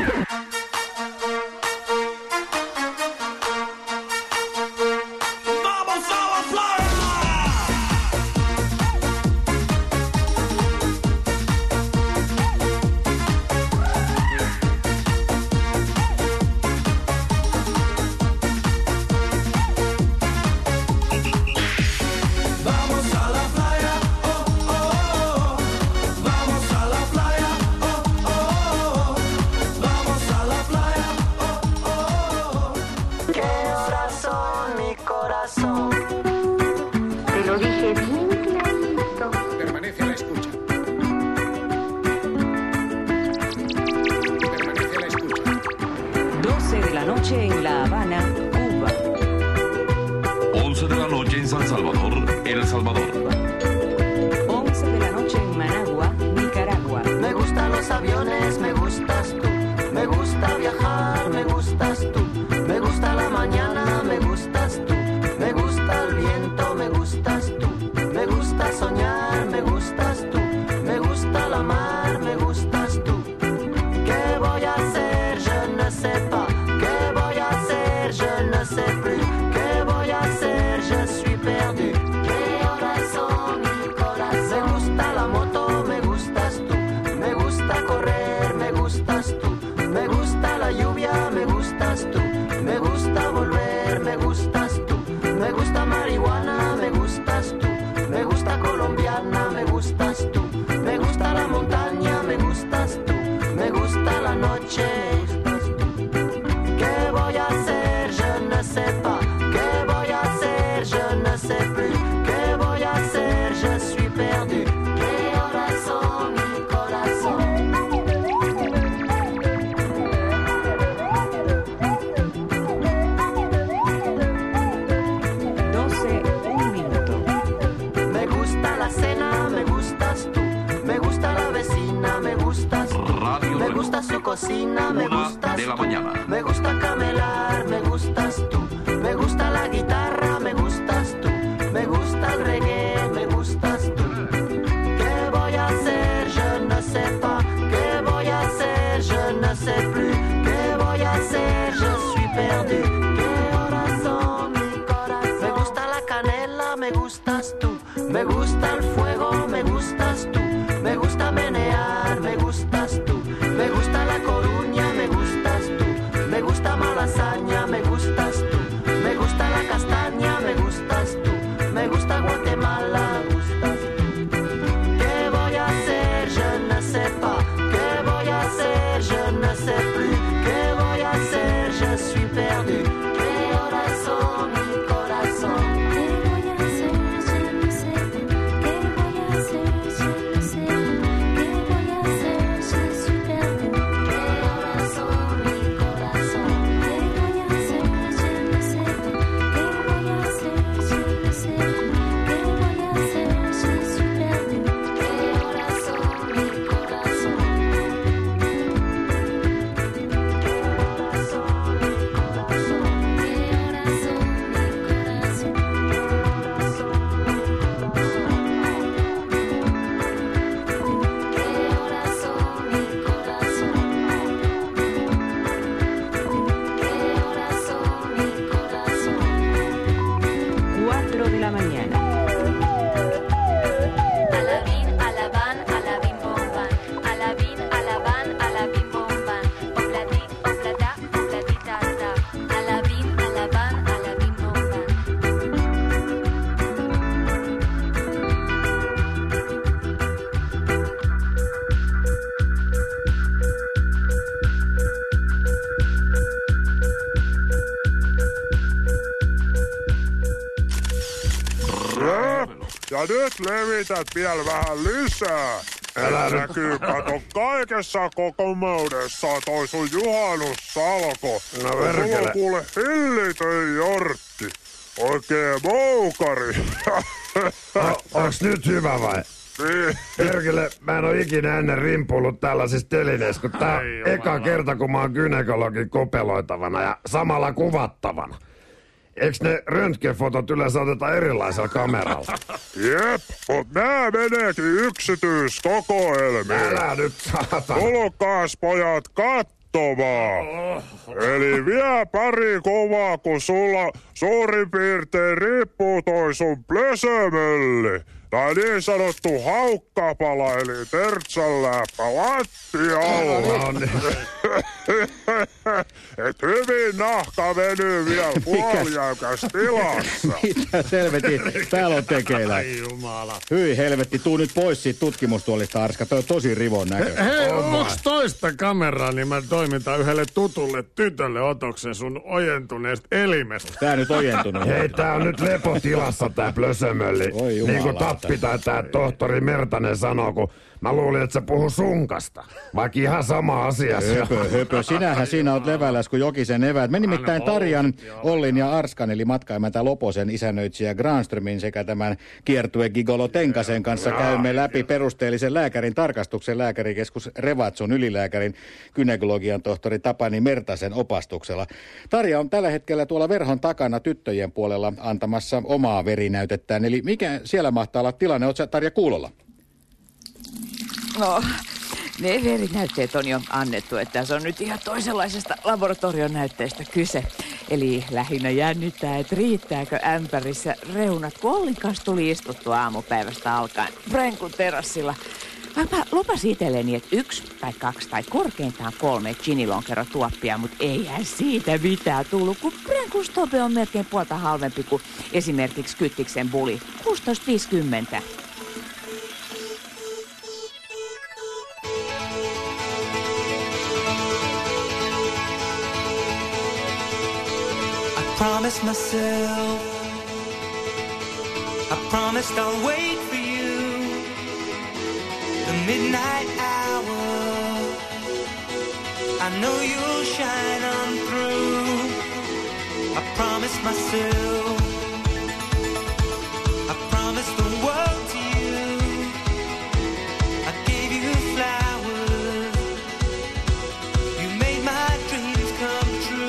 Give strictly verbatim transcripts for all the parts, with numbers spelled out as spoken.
En La Habana, Cuba. once de la noche en San Salvador, El Salvador. once de la noche en Managua, Nicaragua. Me gustan los aviones, me gustas tú. Me gusta viajar, me gustas tú. Me gusta la mañana, me gustas tú. Me gusta el viento, me gustas tú. Me gusta soñar, me gustas tú. Me gusta la mar, me gustas tú. ¿Qué voy a hacer? Je ne sais pas. Je ne sais plus qué voy a hacer, je suis perdu. ¿Qué horas son, mi corazón? Me gusta la moto, me gustas tú. Me gusta correr, me gustas tú. Me gusta la lluvia, me gustas tú. Me gusta volver, me gustas tú. Me gusta marihuana, me gustas tú. Me gusta colombiana, me gustas tú. Me gusta la montaña, me gustas tú. Me gusta la noche. ¿Qué voy a hacer? Je ne sais pas. ¿Qué voy a hacer? Je ne sais plus. ¿Qué voy a hacer? Je suis perdu. ¿Qué horas son, mi corazón? doce, un minuto. Me gusta la cena, me gustas tú. Me gusta la vecina, me gustas tú. Radio Me gusta su cocina, me Una gustas de la tú. mañana. Me gusta camelar, me gustas tú. Me gusta la guitarra, me gustas tú. Me gusta el reggae, me gustas tú. ¿Qué voy a hacer? Je ne sais pas. ¿Qué voy a hacer? Je ne sais plus. ¿Qué voy a hacer? Je suis perdu. ¿Qué horas son, mi corazón? Me gusta la canela, me gustas tú. Me gusta el fuego, me gustas tú. Me gusta menear, me gustas tú. Me gusta la Coruña, me gustas tú. Me gusta Malasaña, me gustas tú. Me gusta la castaña, me gustas tú. Me gusta Guatemala, me gustas tú. ¿Qué voy a hacer? Je ne sais pas. ¿Qué voy a hacer? Je ne sais plus. ¿Qué voy a hacer? Je suis perdu. ¿Qué horas son, mi corazón? ¿Qué voy a hacer? Je ne sais pas. ¿Qué voy a hacer? Je ne sais pas. ¿Qué voy a hacer? Je suis perdu. ¿Qué horas son, mi corazón? ¿Qué voy a hacer? Je ne sais pas. ¿Qué voy a hacer? Je ne sais pas. ¿Qué voy a hacer? Je suis perdu. ¿Qué horas son, mi corazón? cuatro de la mañana. Alabín, alabán, alabín, bombán. Alabín, alabán, alabín, bombán. Oplatí, oplatá, oplatita, ta. Alabín, alabán, alabín, bombán. Ja nyt levität vielä vähän lisää. Älä näkyy, kato kaikessa kokomaudessaan toi sun juhannussalko. No verkele. Sulla on kuule hillitön jortti. Oikee moukari. No, onks nyt hyvä vai? Niin. Perkele, mä en oo ikinä ennen rimpullut tällaisissa telineissä, kun tää on eka kerta, kun mä oon gynekologin kopeloitavana ja samalla kuvattavana. Eiks ne röntgenfotot yleensä oteta erilaisella kameralla? Jep, mut nää meneekin yksityiskokoelmiin. Älä nyt saatana. Tulkaas pojat kattoo. katsomaan. Eli vielä pari kovaa, kun sulla suurin piirtein riippuu toi sun plösömölli. Tai niin sanottu haukkapala, eli tertsanläppä lattialla. Et hyvin nahka venyy vielä puolijäykäs tilassa. Mitä selvetin? Täällä on tekeillä. Ai jumala. Hyi helvetti, tuu nyt pois siitä tutkimustuolista, Arska. Toi on tosi rivon näköistä. Hei, onks toista kameraa, niin mä toimitan yhdelle tutulle tytölle otoksen sun ojentuneesta elimestä. Tää nyt ojentunut. Hei, tää on nyt lepotilassa tää plösömölli. Oi Niin kuin jumalauta. Tappi tai tää tohtori Mertanen sanoo, kun mä luulin, että se puhuu sunkasta. Vaikka ihan sama asia. Höpö, höpö. Sinähän siinä oot levälläs kuin Jokisen eväät. Me nimittäin Tarjan, Ollin ja Arskan, eli matkaimäntä Loposen isännöitsijä Granströmin sekä tämän kiertue Gigolo Tenkasen kanssa käymme läpi perusteellisen lääkärin tarkastuksen lääkärikeskus Revatsun ylilääkärin gynekologian tohtori Tapani Mertasen opastuksella. Tarja on tällä hetkellä tuolla verhon takana tyttöjen puolella antamassa omaa verinäytettään. Eli mikä siellä mahtaa olla tilanne? Oot sä, Tarja, kuulolla? No, ne verinäytteet on jo annettu, että se on nyt ihan toisenlaisesta laboratorion näytteestä kyse. Eli lähinnä jännittää, että riittääkö ämpärissä reunat, kun Ollin kanssa tuli istuttua aamupäivästä alkaen Brenkun terassilla. Vaikka lupasin itselleni, että yksi tai kaksi tai korkeintaan kolme ginilonkerotuoppia, mutta eihän siitä mitään tullut, kun Brenkun stope on melkein puolta halvempi kuin esimerkiksi Kyttiksen buli, kuusitoista viisikymmentä. Promise myself, I promised I'll wait for you, the midnight hour, I know you'll shine on through. I promised myself, I promised the world to you, I gave you flowers, you made my dreams come true.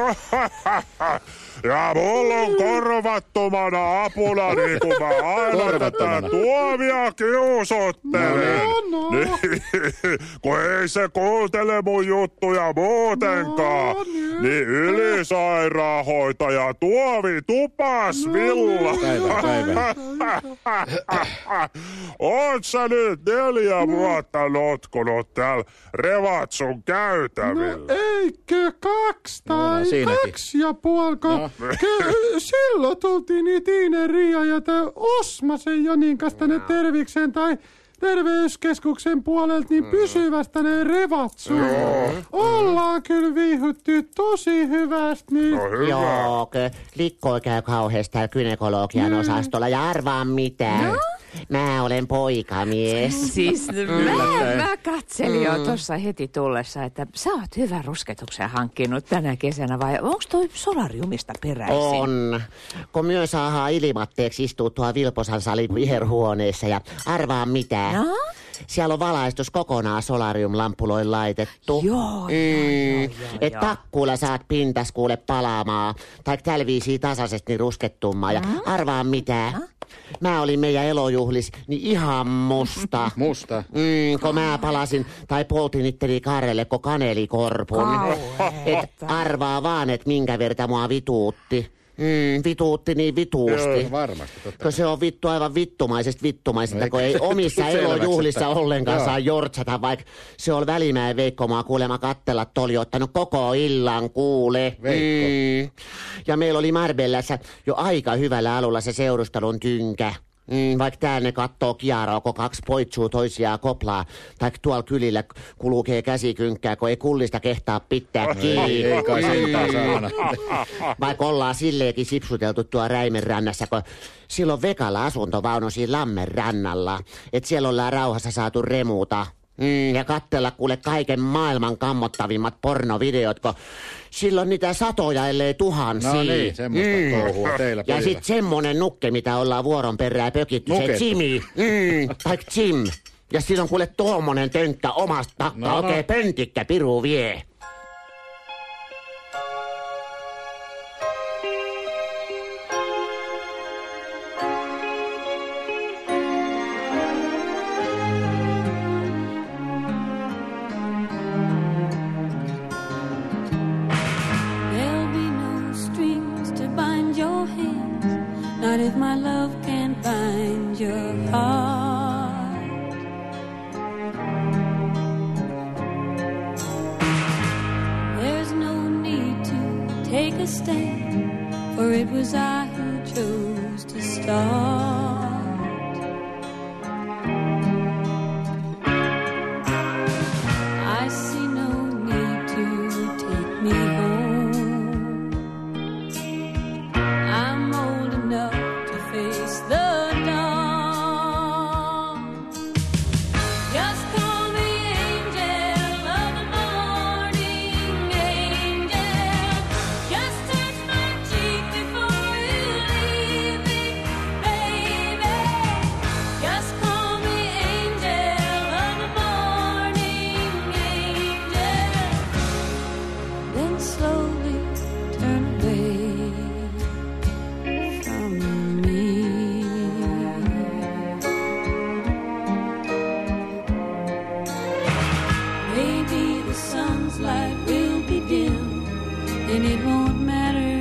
Ja mulla on korvattomana apuna, niin kun mä aina tätä tuomia kiusottelen. No, no. Niin, kun ei se kuuntele mun juttuja muutenkaan. No, niin. Niin ylisairaanhoitaja Tuovi Tupas Villa. Päivä, päivä. Oot sä nyt neljä vuotta notkunut täällä Revatsun käytävillä? No eikö kaksi No, tai no, siinäkin. kaksi ja puolko? No. Ke- silloin tultiin niin Tiine, Ria ja tää Osmasen Jonin kanssa tänne Terviksen tai terveyskeskuksen puolelta niin pysyvästä ne Revatsuun. Ollaan kyllä viihdytty tosi hyvästi. Niin. No hyvä. Joo, kö, Likko käy kauheasti täällä gynekologian osastolla ja arvaa mitä. Mä olen poikamies. Siis mä, mä katselin jo tuossa heti tullessa, että sä oot hyvän rusketuksen hankkinut tänä kesänä vai onko toi solariumista peräisin? On. Kun myös saadaan ilmatteeksi istua tuolla Vilposan salin viherhuoneessa ja arvaa mitä. No? Siellä on valaistus kokonaan solariumlampuloin laitettu. Joo, joo, Mm, joo, joo, Et joo. takkuulla saat pintas kuule palaamaan. Tai tällä viisiin tasaisesti ruskettumaan. Ja arvaa mitä. Mä olin meidän elojuhlis niin ihan musta. Musta. Mm, kun mä palasin tai poltin itteni karrelle ko kanelikorpun. Et arvaa vaan, et minkä verta mua vituutti. Mm, vituutti niin vituusti. Joo, varmasti, totta. Kun se on vittu aivan vittumaisesta vittumaisesta, No kun ei omissa selväksi, elojuhlissa että- ollenkaan Joo. saa jortsata, vaikka se on Välimäen Veikko maa kuulemma kattella, että oli ottanut koko illan kuule. Veikko. Mm. Ja meillä oli Marbellassa jo aika hyvällä alulla se seurustelun tynkä. Mm, vaikka täällä ne kattoo kiaraa, kun kaksi poitsuu toisiaan koplaa. Tai tuolla kylillä kulukee käsikynkkää, kun ei kullista kehtaa pitää kiinni. Ei, ei kai sentään saamana. Vaikka ollaan silleenkin sipsuteltu tuo Räimen rannassa, kun silloin Vekalla asuntovaunu siinä Lammen rannalla. Että siellä ollaan rauhassa saatu remuta. Mm, ja katsella kuule kaiken maailman kammottavimmat pornovideot, kun silloin niitä satoja, ellei tuhansia. No niin, semmoista touhua teillä Ja pojilla. sit semmonen nukke, mitä ollaan vuoron perään pökitty, se Nukettu. Jimmy. Mm, tai Jim. Ja silloin kuule tuommoinen tönkkä omasta takkaa, No, no. oikein pöntikkä piru vie. There'll be no strings to bind your hands, not if my love can't bind your heart. There's no need to take a stand, for it was I who chose to start. I see no need to take me home. I'm old enough to face the dawn. Just call me angel of the morning, angel. Just touch my cheek before you leave me, baby. Just call me angel of the morning, angel. Then slowly turn away from me. Maybe the sun's light will be dim, and it won't matter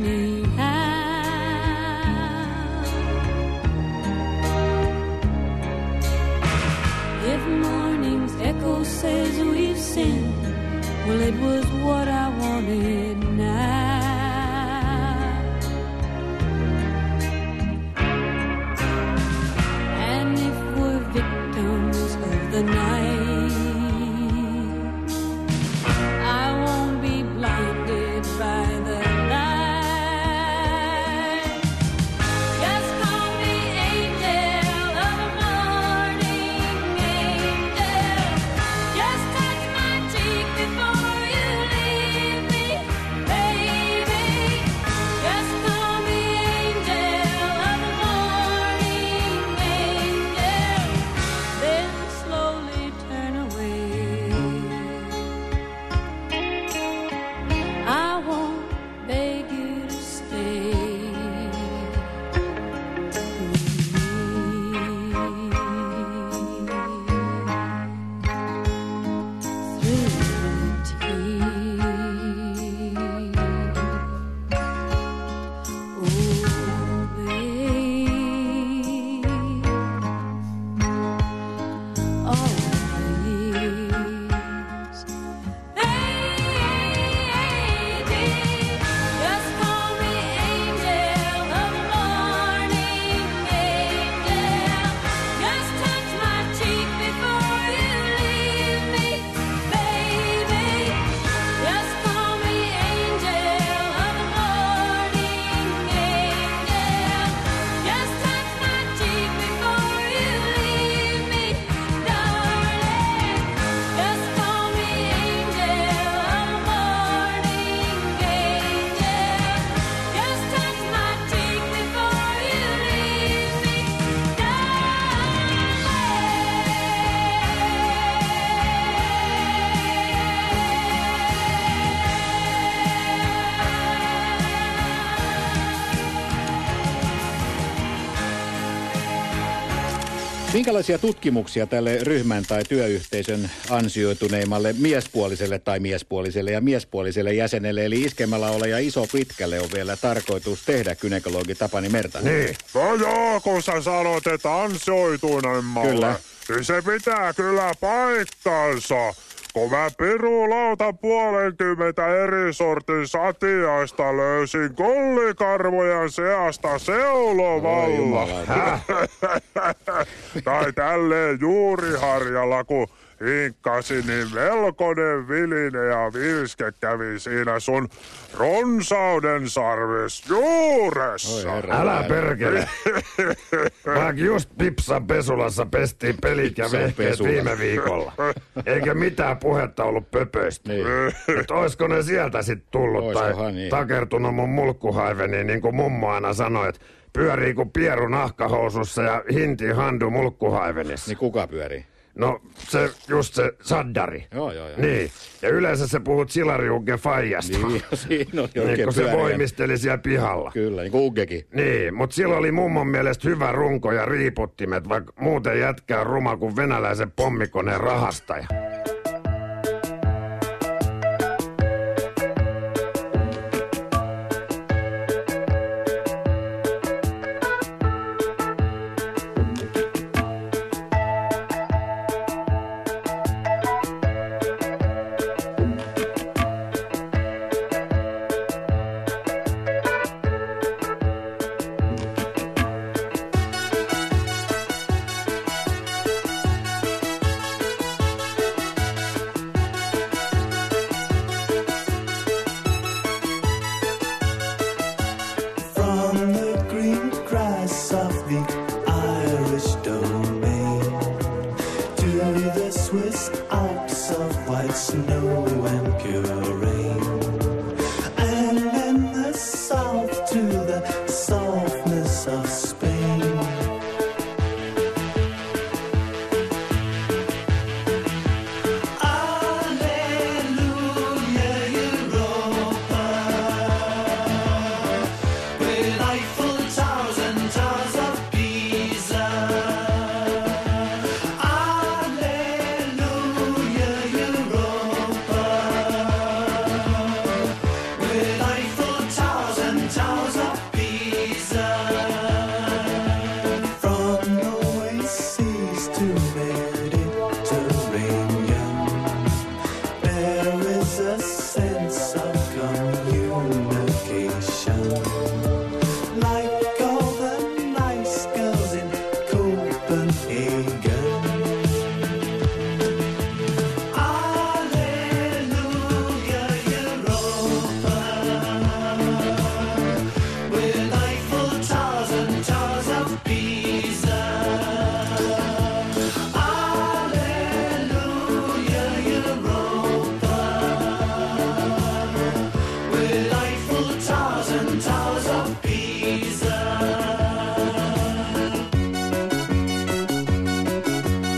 anyhow. If morning's echo says we've sinned, well, it was what I wanted now. And if we're victims of the night, I won't be blinded by the light. Just call me angel of the morning, angel. Just touch my cheek before you leave me, baby. Just call me angel of the morning, angel. Then slowly Minkälaisia tutkimuksia tälle ryhmän tai työyhteisön ansioituneimmalle miespuoliselle tai miespuoliselle ja miespuoliselle jäsenelle, eli iskemällä ja iso pitkälle, on vielä tarkoitus tehdä, gynekologi Tapani Mertanen? Niin. No joo, kun sä sanot, että ansioituneimmalle. Kyllä. Niin se pitää kyllä paikkansa. Kun mä pirulauta puolenkymmentä eri sortin satiaista löysin kollikarvojen seasta seulovalla. Tai tälleen juuriharjalla, kun hinkkasin, niin velkonen viline ja vilske kävi siinä sun ronsauden sarves juuressa. Älä perkele. Vaikka just Pipsan pesulassa pestiin pelit ja vehkeet viime viikolla. Eikä mitään puhetta ollut pöpöistä. Niin. Et oisko ne sieltä sit tullut Oiskohan tai niin. takertunut mun mulkkuhaiveniin, niin kuin mummo aina sanoi, että pyörii kuin pieru nahkahousussa ja hinti handu mulkkuhaivenissa. Niin kuka pyörii? No se, just se Saddari. Joo, joo, joo. Niin. Ja yleensä se puhut Silariukke faijasta. Niin, siinä on Niin oikein kun se pyöriä. voimisteli siellä pihalla. Kyllä, niin kuin Uggekin. Niin, mutta sillä oli mummon mielestä hyvä runko ja riiputtimet, vaikka muuten jätkää ruma kuin venäläisen pommikoneen rahastaja. From the green grass of the Irish domain to the Swiss Alps of white snow and pure rain, and in the south to the softness of Spain. Alleluia, Europa. With Eiffel Towers and Towers of Pisa. Alleluia, Europa. With Eiffel Towers and Towers of Pisa. From the oases to Mediterranean, there is a sense of communication. Like all the nice girls in Copenhagen. Alleluia, Europa. With Eiffel Towers and Towers of Pisa. Alleluia, Europa. With Eiffel Towers and Towers of Pisa.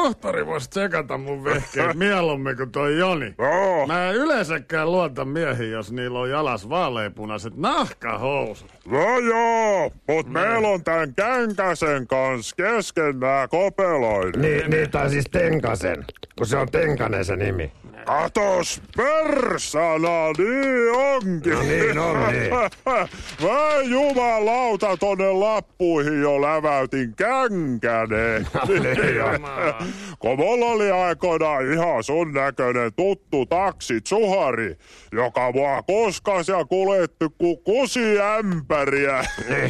tohtori voisi tsekata mun vehkeet mieluummin kuin toi Joni. Joo. Mä en yleensäkään luota miehiin, jos niillä on jalas vaaleanpunaiset nahkahousut. No joo, mut no. meillä on tän Känkäsen kanssa kesken nää kopeloidet. Niin, niin tai siis Tenkasen, kun se on Tenkanen se nimi. Katos persana, niin onkin. No niin on niin. Mä jumalauta tonne lappuihin jo läväytin Känkänen. Kun mulla oli aikoinaan ihan sun näköinen tuttu taksitsuhari, joka mua koskas ja kuljetti ku kusiämpäriä.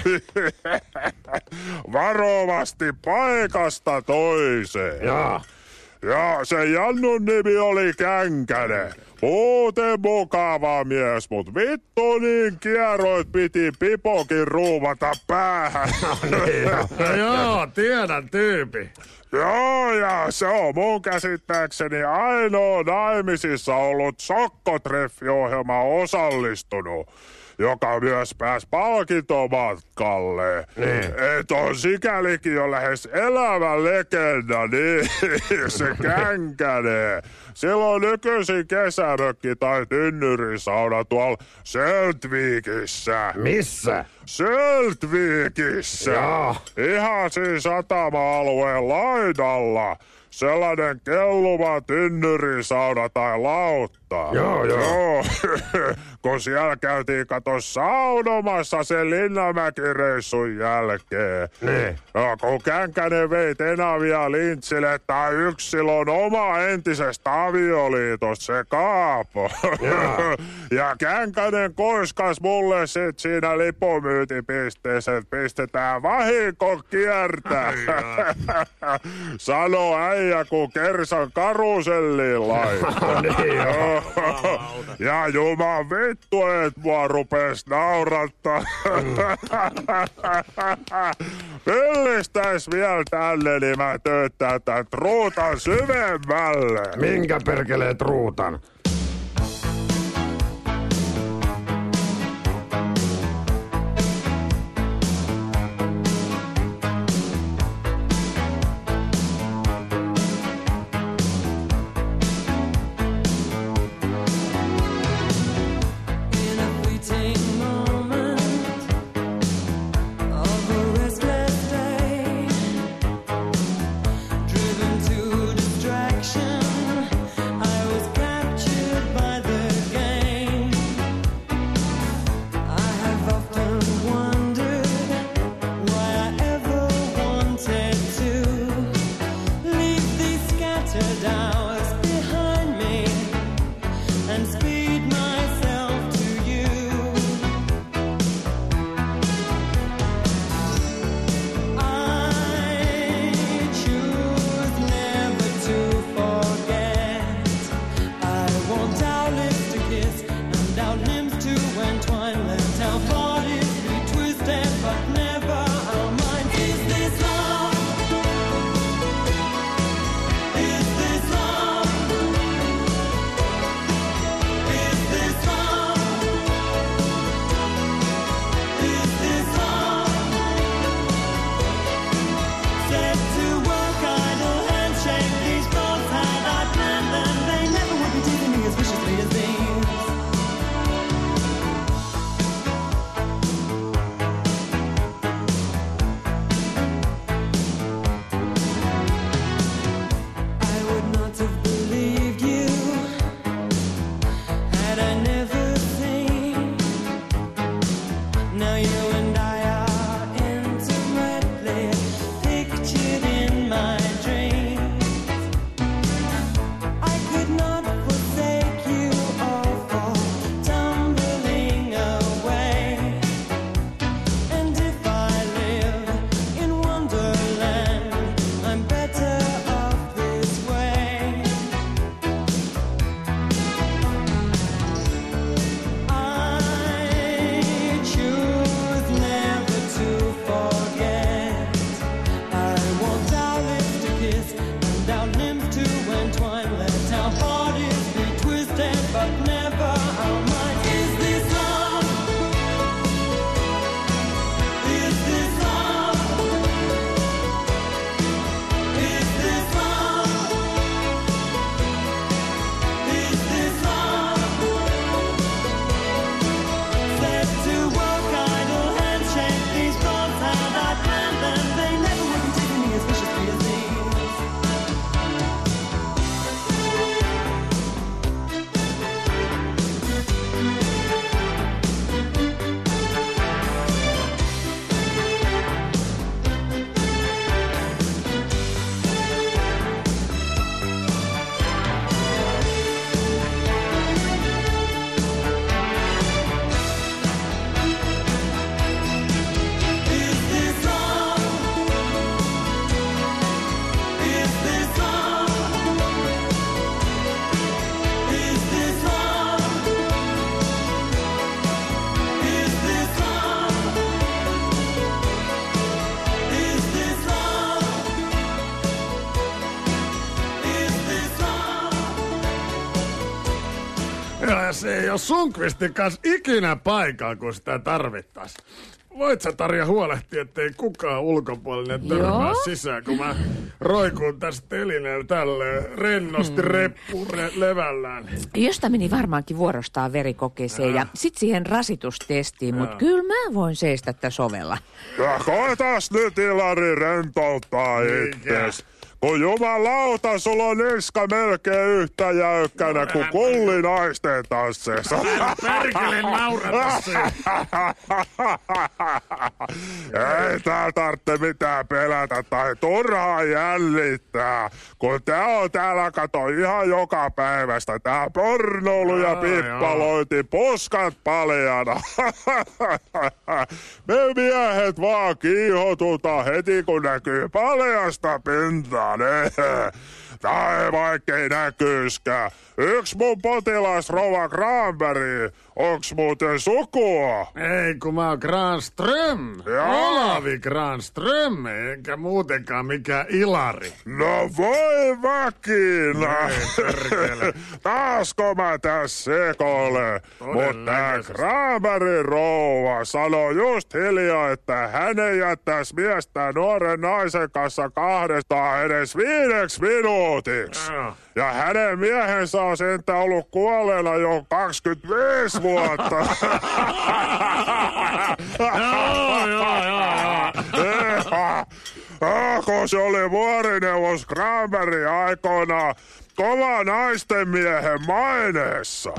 Varovasti paikasta toiseen. Jaa. Ja se Jannun nimi oli Känkänen. Muuten mukava mies, mut vittu niin kierroit piti pipokin ruuvata päähän. No joo, tiedän tyypi. Joo, ja se on mun käsittääkseni ainoa naimisissa ollut sokkotreffiohjelma osallistunut, joka myös pääsi palkintomatkalle. Niin. Et on sikälikin jo lähes elävä legenda, niin se Känkänen. Silloin nykyisin kesämökki tai tynnyrisauna tuolla Söltvikissä. Missä? Söltvikissä. Jaa. Ihan siinä satama-alueen laidalla. Sellainen kelluva tynnyrisauna tai lautta. Joo, joo. joo. Kun siellä käytiin kato saunomassa sen Linnanmäki-reissun jälkeen. Niin. No, kun Känkänen vei Tenavia Lintsille tai yksilön oma entisestä avioliitosta se Kaapo. Ja Känkänen koiskas mulle sit siinä lipomyytipisteessä, että pistetään vahinko kiertää. Sano äijä, kun Kersan karuselliin laittaa. Niin joo. Ja juman vittu, et mua rupes naurattaa. Pillistäis vielä tänne, niin mä tööttää tän truutan syvemmälle. Minkä perkelee truutan? Ja se ei oo Sundqvistin kanssa ikinä paikalla, kun sitä tarvittais. Voit sä, Tarja, huolehtia, ettei kukaan ulkopuolinen törmää sisään, kun mä roikun tästä telineellä tälleen rennosti hmm. reppu re- levällään. Josta meni varmaankin vuorostaan verikokeeseen ja, ja sit siihen rasitustestiin, mutta kyllä mä voin seistä tässä ovella. Ja koetas nyt, Ilari, rentouttaa itses. Kun jumalauta, sulla on niska melkein yhtä jäykkänä kuin kullinaisten tansseessa. Perkele naurata se. Ei tää tarvitse mitään pelätä tai turhaan jällittää. Kun tää on täällä, kato, ihan joka päivästä. Tää pornoilu ja pippalointi, puskat paljana. Me miehet vaan kiihotutaan heti, kun näkyy paljasta pintaa. Tai vaikkei näkyyskään. Yksi mun potilas Rova Granberg. Onks muuten sukua? Ei, kun mä oon Granström. Olavi Granström, enkä muutenkaan mikään Ilari. No voi vakina. Taasko mä tässä sekoilen? Mut tää Granbergin rouva sanoi just hiljaa, että hän ei jättäis miestä nuoren naisen kanssa kahdestaan edes viideksi minuutiksi. Ja hänen miehensä on sentään ollut kuolleena jo kaksikymmentäviisi vuotta. Joo, joo, joo. Kun se oli vuorineuvos Granbergin aikoina kova naisten miehen maineessa.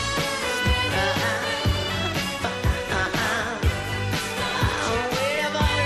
Wherever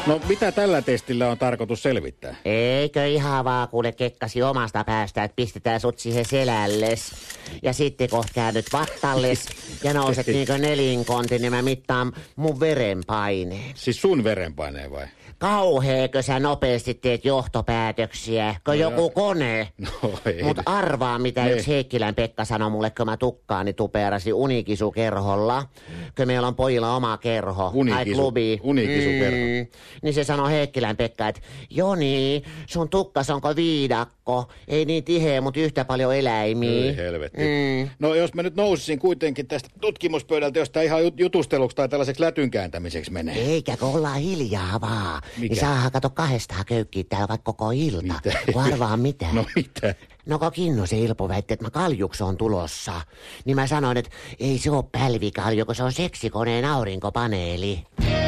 No mitä tällä testillä on tarkoitus selvittää? Eikö ihan vaan kuule kekkasi omasta päästä, että pistetään sut siihen selälles. Ja sitten kohta käännyt vattalles ja nouset niinkö nelinkontin, niin mä mittaan mun verenpaineen. Siis sun verenpaineen vai? Kauheekö sä nopeasti teet johtopäätöksiä, kun no joku kone? No ei. Mut arvaa, mitä ei. Yksi Heikkilän Pekka sanoi mulle, kun mä tukkaani tupeerasi Unikisu-kerholla. Kun meillä on pojilla oma kerho, Unikisu, tai klubi. Unikisu-kerho. Mm. Niin se sanoi Heikkilän Pekka, että Joni, sun tukkas onko viidakko? Ei niin tiheä, mutta yhtä paljon eläimiä. Ei helvetti. Mm. No jos mä nyt nousisin kuitenkin tästä tutkimuspöydältä, jos tää ihan jutusteluksi tai tällaiseksi lätyn kääntämiseksi menee. Eikä kun ollaan hiljaa vaan. Mikä? Niin saadaan kato kahdestaan köykkiä täällä vaikka koko ilta. Mitä? Kun arvaa mitä. No mitä? No kun Kinnusen Ilpo väitti, että mä kaljuksi on tulossa. Niin mä sanoin, että ei se ole pälvikalju, kun se on seksikoneen aurinkopaneeli.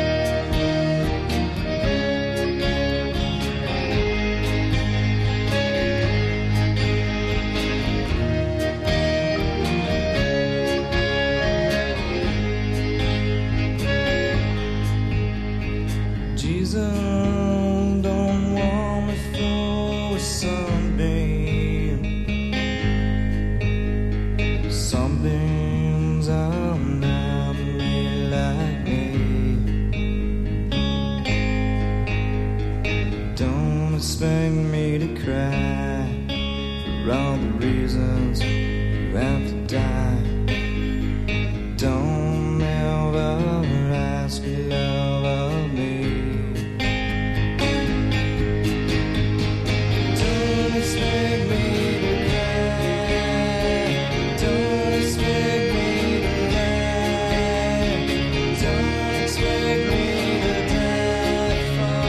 Expect me to cry for all the reasons you have to die. Don't ever ask your love of me. Don't expect me to cry. Don't expect me to lie. Don't expect me to die for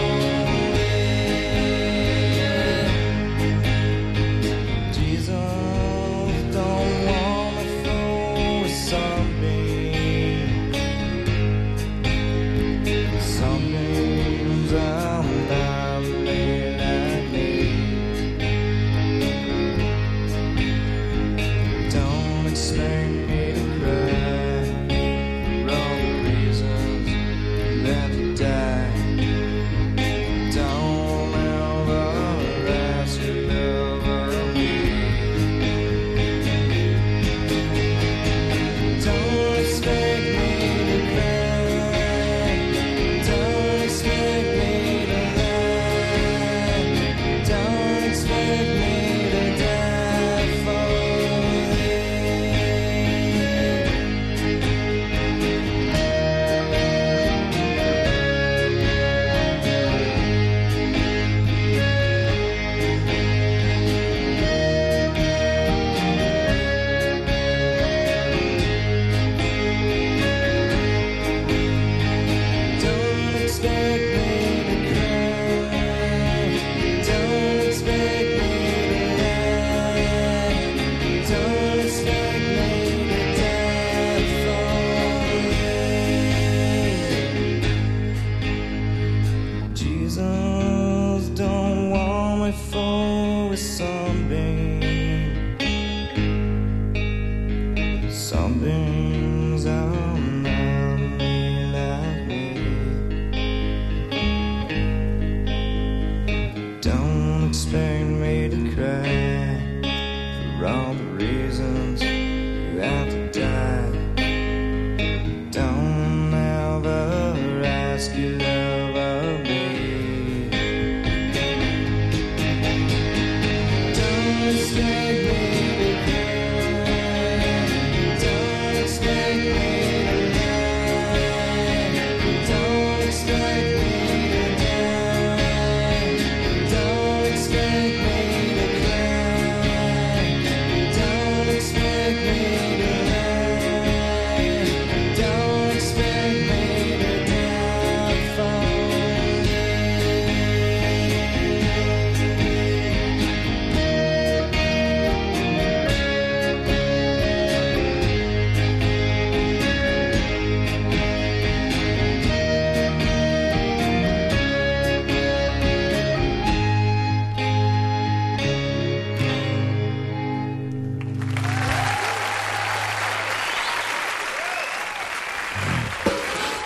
expect me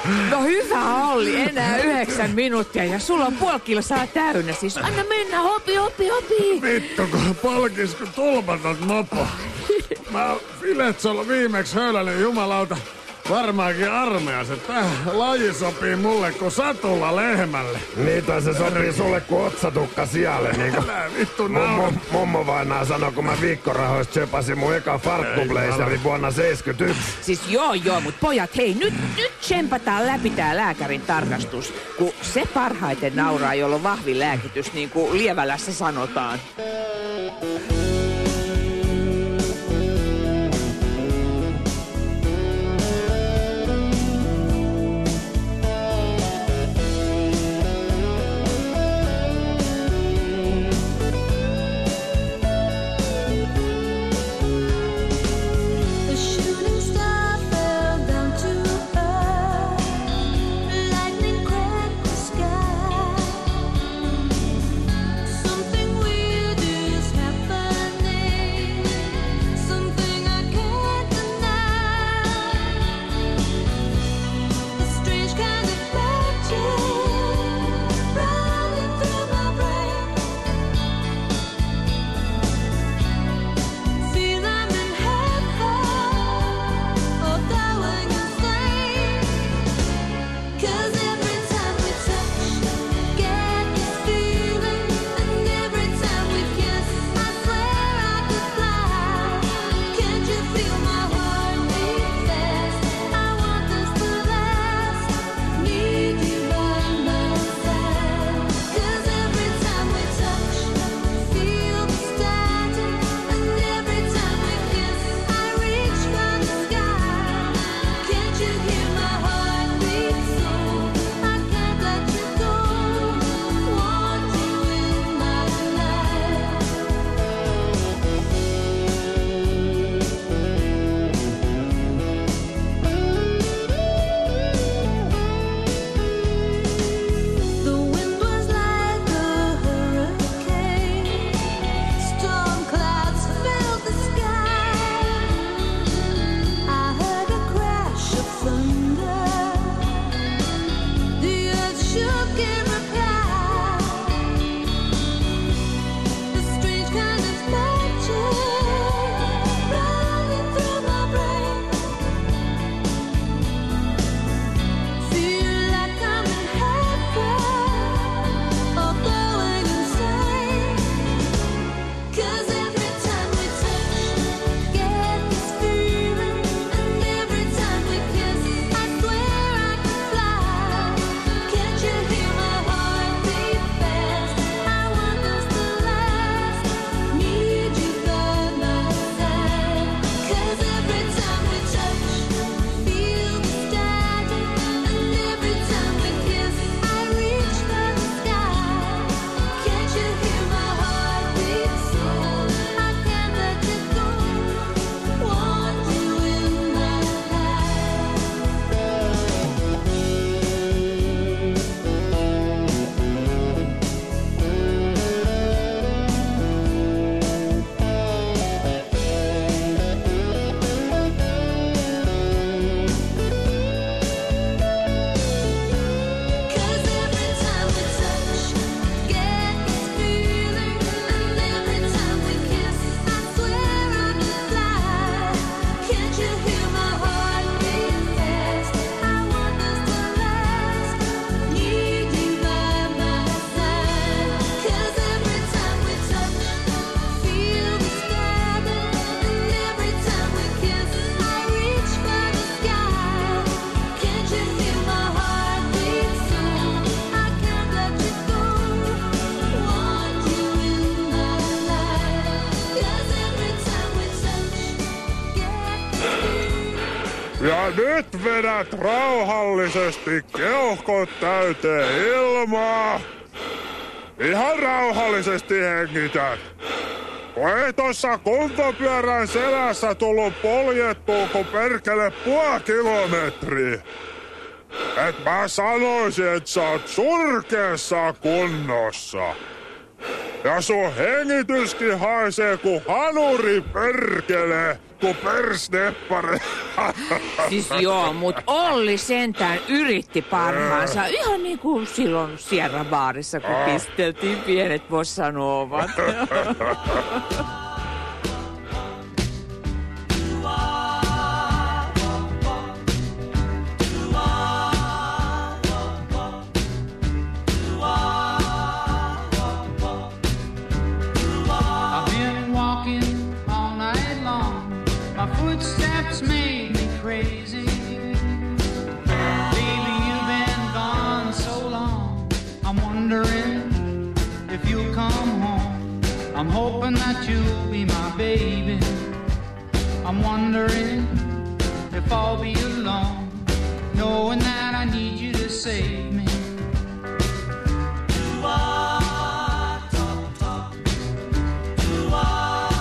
No hyvä Olli, enää yhdeksän minuuttia ja sulla on puoli kilsaa täynnä. Siis anna mennä, hopi, hopi, hopi. Vittu, kun polkis, kun tulmatot mopo. Mä oon Filetsolla viimeksi höylännyt jumalauta. Varmaankin armeijassa. Tää laji sopii mulle kuin satulla lehmälle. Niin, tai se sopii sulle kuin otsatukka sijalle. Niin kuin Älä vittu mummo, naura. mummo vainaa sanoi, kun mä viikkorahoista tsepasin mun eka farkkublazerin vuonna seitsemänkymmentäyksi. Siis joo joo, mut pojat, hei nyt, nyt tsempataan läpi tää lääkärin tarkastus. Kun se parhaiten nauraa, jolla on vahvin lääkitys, niin kuin Lievälässä sanotaan. Ja nyt vedät rauhallisesti keuhkot täyteen ilmaa. Ihan rauhallisesti hengität. Kun ei tossa kuntopyörän selässä tullut poljettua kun perkele puoli kilometriä. Et mä sanoisin, et sä oot surkeassa kunnossa. Ja sun hengityskin haisee ku hanuri perkele. pikku persneppari. Siis joo, mut Olli sentään yritti parhaansa. Ihan niin kuin silloin Sierra Baarissa, kun pisteltiin pienet bossanovat. Footsteps made me crazy. Baby, you've been gone so long. I'm wondering if you'll come home. I'm hoping that you'll be my baby. I'm wondering if I'll be alone, knowing that I need you to save me. You are talk, talk. You are.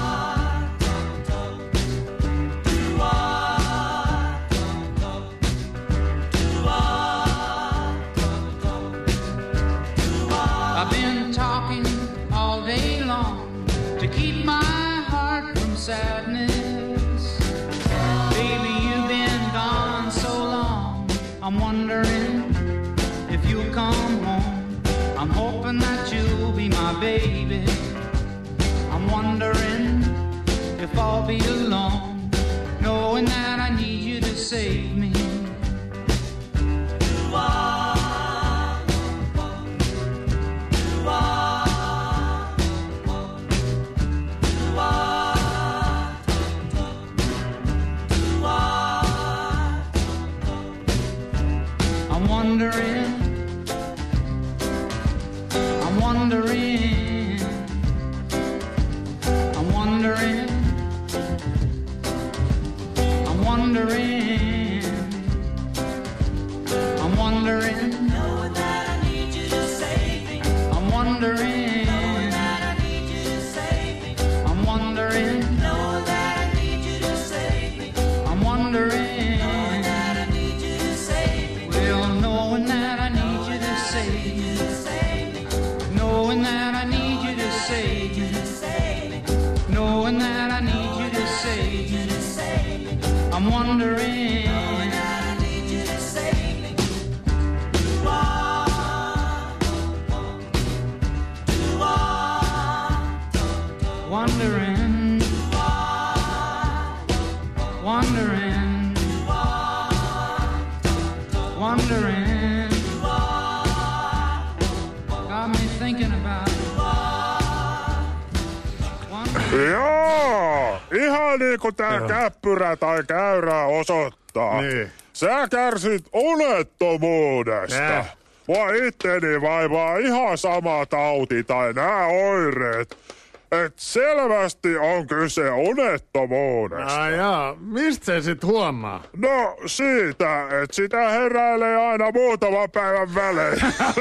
I've been talking all day long to keep my heart from sadness. Baby, you've been gone so long. I'm wondering if you'll come home. I'm hoping that you'll be my baby. I'm wondering if I'll be alone, knowing that I need you to save me. You are. I'm wondering, I'm wondering, I'm wondering, I'm wondering, I'm wondering, knowing that I need you to save me. I'm wondering, knowing that I need you to save me. I'm wondering, knowing that I need you to save me. I'm wondering. Knowing that I need you to save me. Knowing that I need you to save me. Knowing that I need you to save me. I'm wondering. Knowing that I need you to save me. You are. You are. Wondering. You are. Wondering. Wondering, got me thinking about Joo, ihan niin kuin tää käppyrä tai käyrä osoittaa. Niin. Sä kärsit unettomuudesta. Äh. Mua itteni vaivaa ihan sama tauti tai nää oireet. Et selvästi on kyse unettomuudesta. Ai jaa, mistä se sit huomaa? No siitä, että sitä heräilee aina muutaman päivän välein.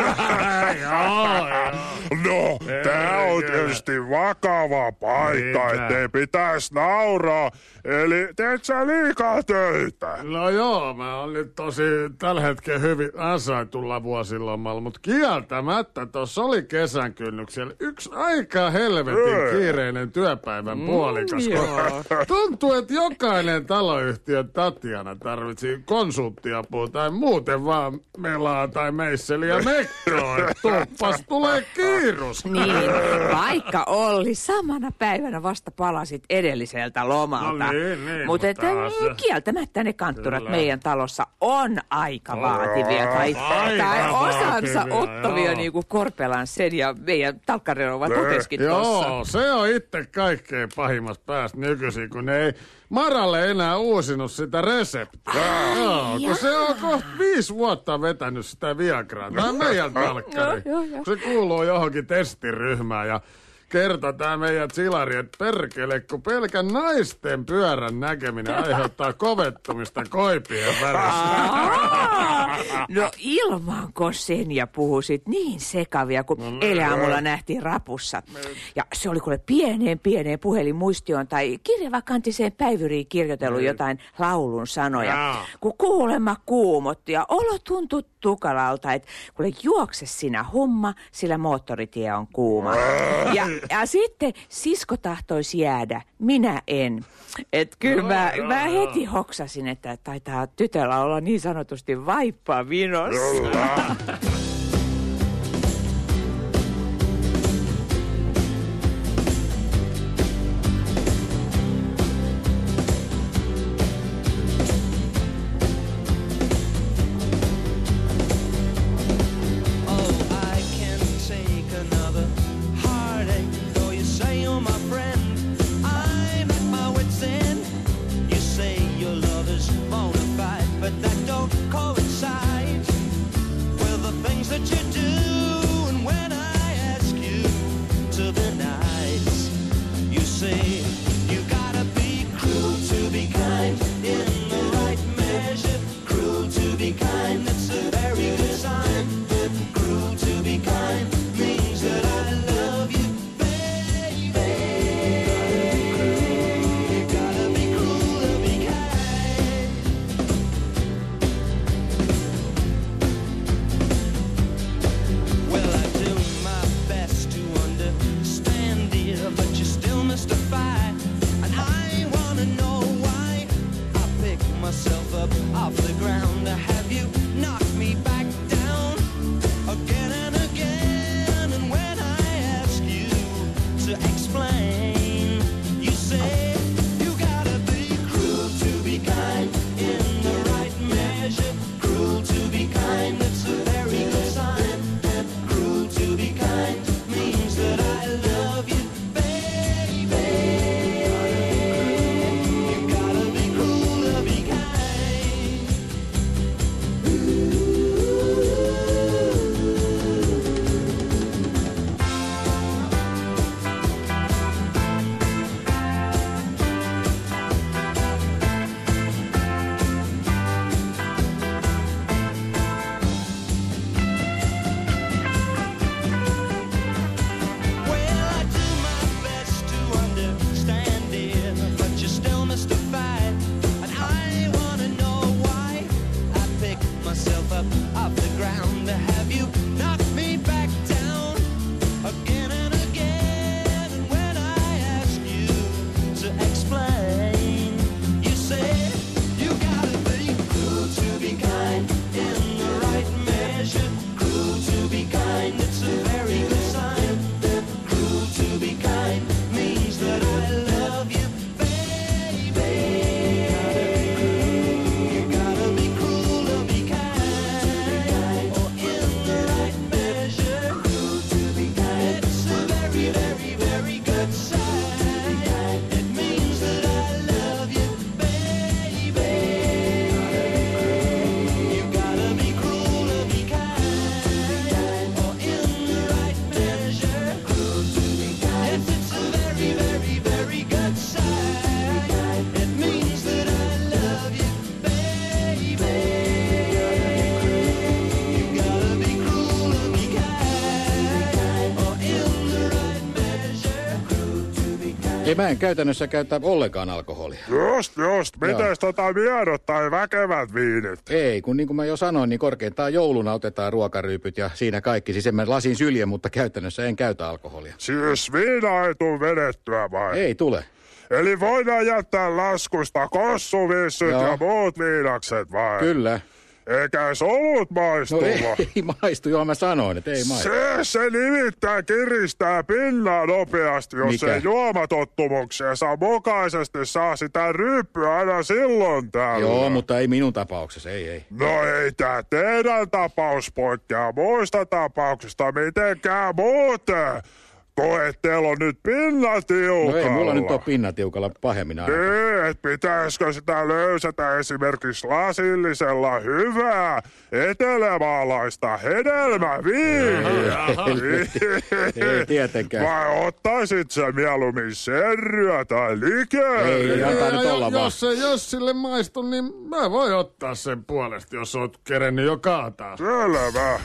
Joo, joo. No, tää on tietysti vakava paikka, ettei pitäis nauraa. Eli teet sä liikaa töitä? No joo, mä oon nyt tosi tällä hetkellä hyvin ansaitulla vuosilomalla, mutta kieltämättä tossa oli kesän kynnyksellä yksi aika helvetin kiireinen työpäivän Mm, puolikas. joo. Tuntuu, että jokainen taloyhtiön Tatjana tarvitsi konsulttiapua tai muuten vaan melaa tai meisseliä mekkoa. Tuppas tulee kiirus. Niin, vaikka Olli samana päivänä vasta palasit edelliseltä lomalta. No niin, niin, mutta mutta et, kieltämättä ne kantturat Kyllä. meidän talossa on aika vaativia. Tai, Aika tai osansa vaativia, ottavia, joo. niin kuin Korpelan sen ja meidän talkkarirova toteskin tossa. Joo, se on itse kaikkein pahimmasta päästä nykyisin, kun ne ei Maralle enää uusinut sitä reseptiä. Joo, kun se on kohta viisi vuotta vetänyt sitä Viagraa. Tämä on meidän talkkari. Joo, joo, joo. Se kuuluu johonkin testiryhmään ja kertoo tää meidän silari, että perkele, kun pelkän naisten pyörän näkeminen aiheuttaa kovettumista koipien välissä. No ilmanko sen ja puhuisit niin sekavia, kun no, eilen aamulla nähtiin rapussa. Ja se oli kuule pieneen pieneen puhelinmuistioon tai kirjavakantiseen päivyriin kirjoitellut jotain laulun sanoja. Jaa. Kun kuulemma kuumotti ja olo tuntui tukalalta, että kuule juokse sinä humma, sillä moottoritie on kuuma. Ja Ja sitten sisko tahtoisi jäädä, minä en. Et kyllä No, mä, joo, mä joo. heti hoksasin, että taitaa tytöllä olla niin sanotusti vaippaa vinossa. Kyllä. Oh, I can't take another heartache. Though you say you're my friend, I'm at my wit's end. You say your love is bona fide, but that don't coincide with the things that you do. And when I ask you to be nice, you say you gotta be cruel to be kind in the right measure. Cruel to be kind, that's a very good sign. Cruel to be kind means that I love you, baby. You gotta be cruel to be kind. Well, I do my best to understand, dear, but you're still mystified. And I wanna know why I pick myself up off the ground. Have you knocked me back down again and again? And when I ask you to explain, you say you gotta be cruel to be kind in the right measure. Cruel to be kind, that's a very good sign. Cruel to be kind means that I love you, baby. You gotta be cruel to be kind. Well, I do my best to understand it, but you're still mystified. And I wanna know why I pick myself up off the ground. Have you knocked me back down again and again? And when I ask you to explain, you say you gotta be cruel to be kind in the right measure. Cruel to be kind, it's a very good sign. Cruel to be kind means that I love you, baby. You gotta be cruel to be kind, or in the right measure. Cruel to be kind, it's a very, very, very good sign. It means that I love you, baby. You gotta be cruel to be kind, or in the right measure. Cruel to be kind, yes, it's a very, very, very good sign. It means that I love you, baby. You gotta be cruel to be kind, or in the right measure. Cruel to be kind. Ei mä en käytännössä käytä ollenkaan alkoholia. Just, just. Joo. Mites tota miedot tai väkevät viinit? Ei, kun niin kuin mä jo sanoin, niin korkeintaan jouluna otetaan ruokaryypyt ja siinä kaikki. Siis en mä lasin sylje, mutta käytännössä en käytä alkoholia. Siis viina ei tuu vedettyä vai? Ei tule. Eli voidaan jättää laskusta kossuvissyt Joo. ja muut viinakset vai? Kyllä. Eikä solut maistu No vai? ei, ei maistu, johon mä sanoin, että ei maistu. Se, se nimittäin kiristää pinnaa nopeasti, jos Mikä? ei juomatottumuksensa mukaisesti saa sitä ryyppyä aina silloin täällä. Joo, mutta ei minun tapauksessa, ei, ei. No ei tää teidän tapaus poikkea muista tapauksista mitenkään muuten. Koet, teillä on nyt pinna tiukalla. No ei mulla nyt ole pinnatiukalla pahemmin aina. Niin, et pitäisikö sitä löysätä esimerkiksi lasillisella hyvää etelemaalaista hedelmäviiniä? Ei tietenkään. Vai ottaisit sä mieluummin serryä tai likööriä? Ei, antaa nyt olla vaan. Jos se jos sille maistu, niin mä voin ottaa sen puolesta, jos oot kerennyt jo kaataa. Selvä.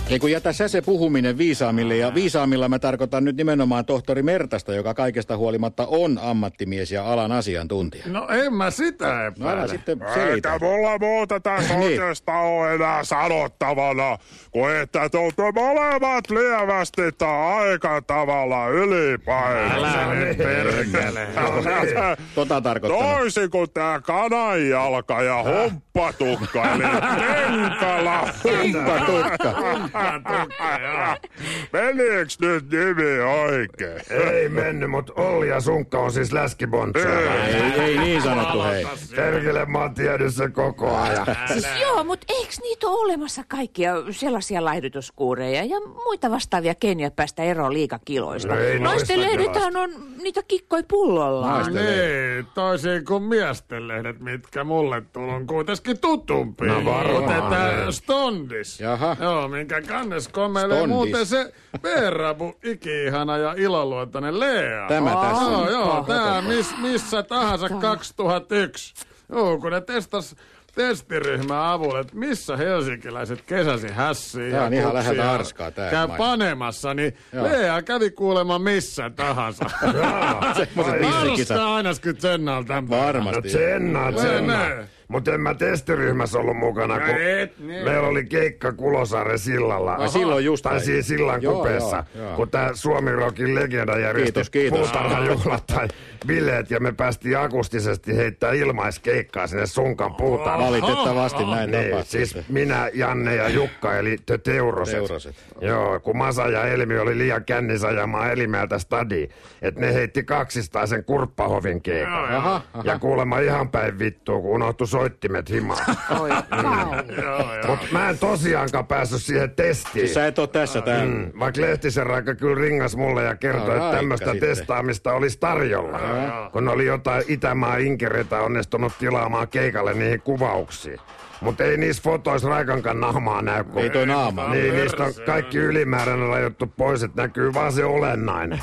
Ei kun jätä sä se puhuminen viisaamille, ja viisaamilla mä tarkoitan nyt nimenomaan tohtori Mertasta, joka kaikesta huolimatta on ammattimies ja alan asiantuntija. No en mä sitä epäile. No älä sitten selitä. Eikä mulla muuta tässä Niin. oikeastaan ole enää sanottavana, kun että te olette molemmat lievästi tai aika tavalla ylipainoisia. Älä nyt perkele. Tota tarkoittanut. Toisin kuin tää kananjalka ja humppatukka, eli Tenkala. Humppatukka. Meniks nyt nimi oikein? Ei mennyt, mut Olli ja Sunkka on siis läskibontseja. Ei, ei niin sanottu, hei. Perkele, mä oon tiennyt sen koko ajan. Siis joo, mutta eikö niitä ole olemassa kaikkia sellaisia laihdutuskuureja ja muita vastaavia keinoja päästä eroon liikakiloista? No ei Naisten noista lehdethän on niitä kikkoi pullollaan. Naisten Niin, toisin kuin miesten lehdet, mitkä mulle tulon kuitenkin tutumpia. No varmaan, Kuten tää niin. Stondis. Jaha. Joo, minkä kannes komeilee Stondis. muuten se Veerabu iki-ihana ja iloluontoinen Lea. Tämä tässä. Joo, joo, tää miss, missä tahansa kaksituhattayksi. Joo, kun ne testas testiryhmän avulla, että missä helsinkiläiset kesäsi hässiä Tää on ja ihan kuksia läheltä Arskaa, tää käy mainos. panemassa, niin Joo. Lea kävi kuulemma missä tahansa. Semmoiset missikisat. Arska aina kyllä tsennaa tämän päivän. Varmasti. No tsennaa, tsennaa. Ne. Mutta en mä testiryhmässä ollut mukana, kun et, niin. meillä oli keikka Kulosaaren sillalla. Ai silloin just Tai vai? siinä sillan Joo, kupeessa, joo, joo. kun tää Suomi Rockin legenda järjesti Kiitos, kiitos. puutarhajuhlat tai bileet, ja me päästiin akustisesti heittää ilmaiskeikkaa sinne Sunkan puutarhaan. Valitettavasti näin Niin, tapahtui. siis minä, Janne ja Jukka, eli te Teuroset. Teuroset. Joo, kun Masa ja Elmi oli liian kännis ajamaan Elimeltä stadiin, että ne heitti kaksistaan sen Kurppahovin keikan. Aha, aha. Ja kuulemma ihan päin vittua, kun unohtui soittimet himaan. Oi, Mut mä en tosiaankaan päässyt siihen testiin. Siis sä et oo tässä täällä. Mm, vaikka Lehtisen Raikka kyllä ringas mulle ja kertoi, No, että Raikka tämmöistä sitten. testaamista olisi tarjolla. Kun oli jotain Itämaan inkereitä onnistunut tilaamaan keikalle niihin kuvauksiin. Mutta ei niissä fotoissa Raikankaan nahmaa näy. kun- Ei toi naamaa. Niin, niistä on kaikki ylimääräinen rajattu pois, että näkyy vaan se olennainen.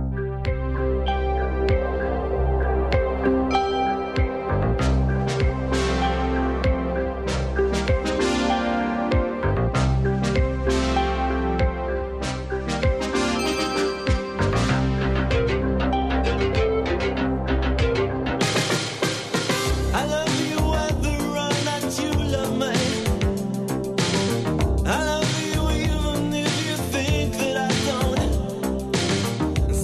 I love you whether or not you love me. I love you even if you think that I don't.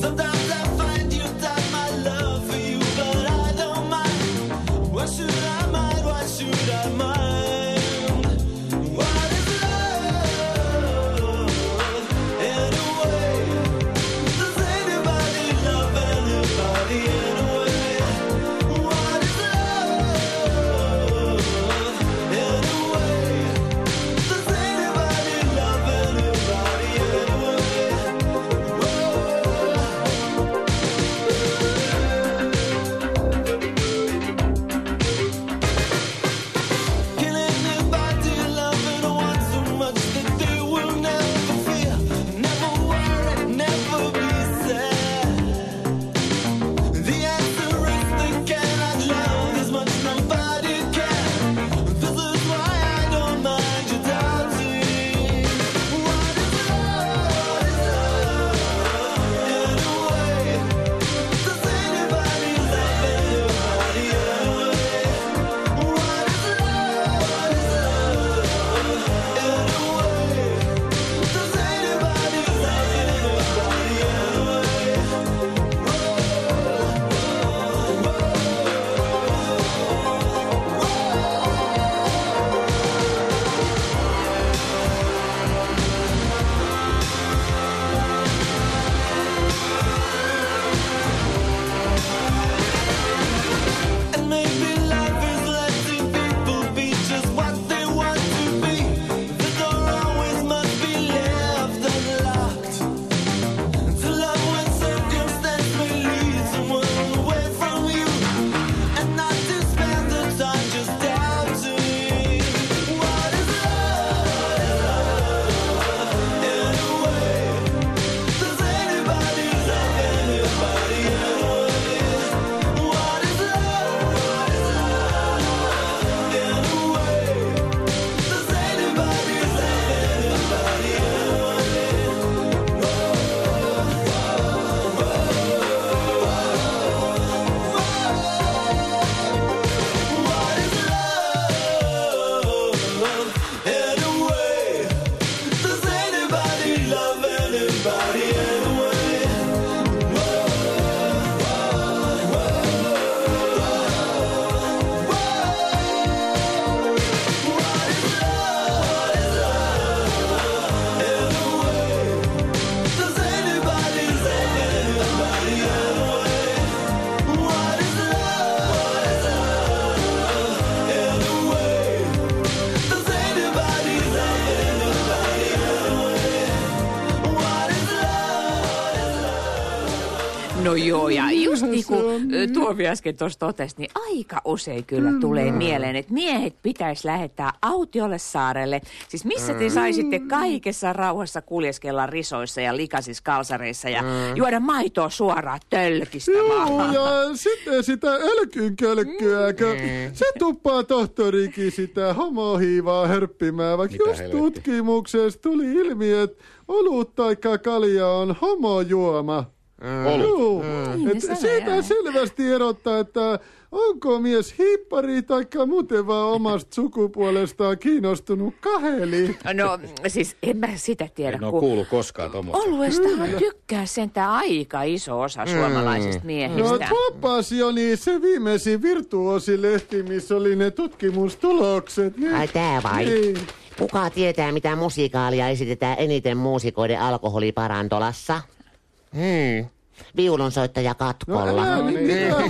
No joo, ja just niin kuin Tuovi äsken tuossa totesi, niin aika usein kyllä tulee mieleen, että miehet pitäisi lähettää autiolle saarelle. Siis missä te saisitte kaikessa rauhassa kuljeskella risoissa ja likaisissa kalsareissa ja juoda maitoa suoraan tölkistä vaan. Joo, ja sitten sitä ölkynkölkkyäkö. Se tuppaa tohtorikin sitä homohiivaa hörppimään, vaikka just helvetti. Tutkimuksessa tuli ilmi, että olut taikka kalja on homojuoma. Mm. Joo, Mm. et siitä selvästi erottaa, että onko mies hiippari taikka muuten vaan omasta sukupuolestaan kiinnostunut kaheli. No siis en mä sitä tiedä. En ole kuullut koskaan tuommoista. Oluestahan tykkää sentään aika iso osa suomalaisista No miehistä. tuoppas jo niin se viimeisin virtuosilehti, missä oli ne tutkimustulokset. Niin. Ai tää vai? Niin. Kuka tietää, mitä musiikaalia esitetään eniten muusikoiden alkoholiparantolassa? Hmm. Viulunsoittaja katkolla. No älä nyt mitään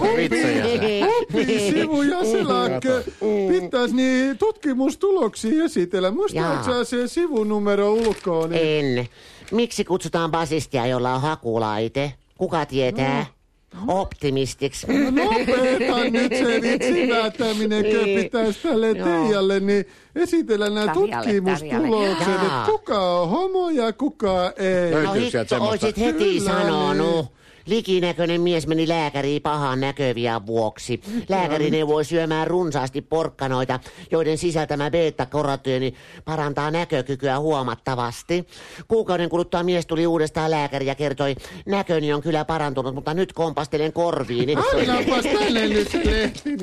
hoppii sivuja selakke. Pitäis niin tutkimustuloksia esitellä. Muistaaks se sivunumero ulkoon? Niin... En. Miksi kutsutaan basistia, jolla on hakulaite? Kuka tietää? No. Optimistiksi. No lopeta nyt se vitsi vääntäminen, pitäis tälle Teijalle, niin esitellä nämä tutkimustulokset, että kuka on homo ja kuka ei. No hitto, oisit heti sanonut. Likinäköinen mies meni lääkäriin pahan näköviä vuoksi. Lääkäri neuvoi syömään runsaasti porkkanoita, joiden sisältämä beta-karoteeni parantaa näkökykyä huomattavasti. Kuukauden kuluttua mies tuli uudestaan lääkäri ja kertoi, näköni on kyllä parantunut, mutta nyt kompastelen korviini. Annapas tänne nyt se lehti.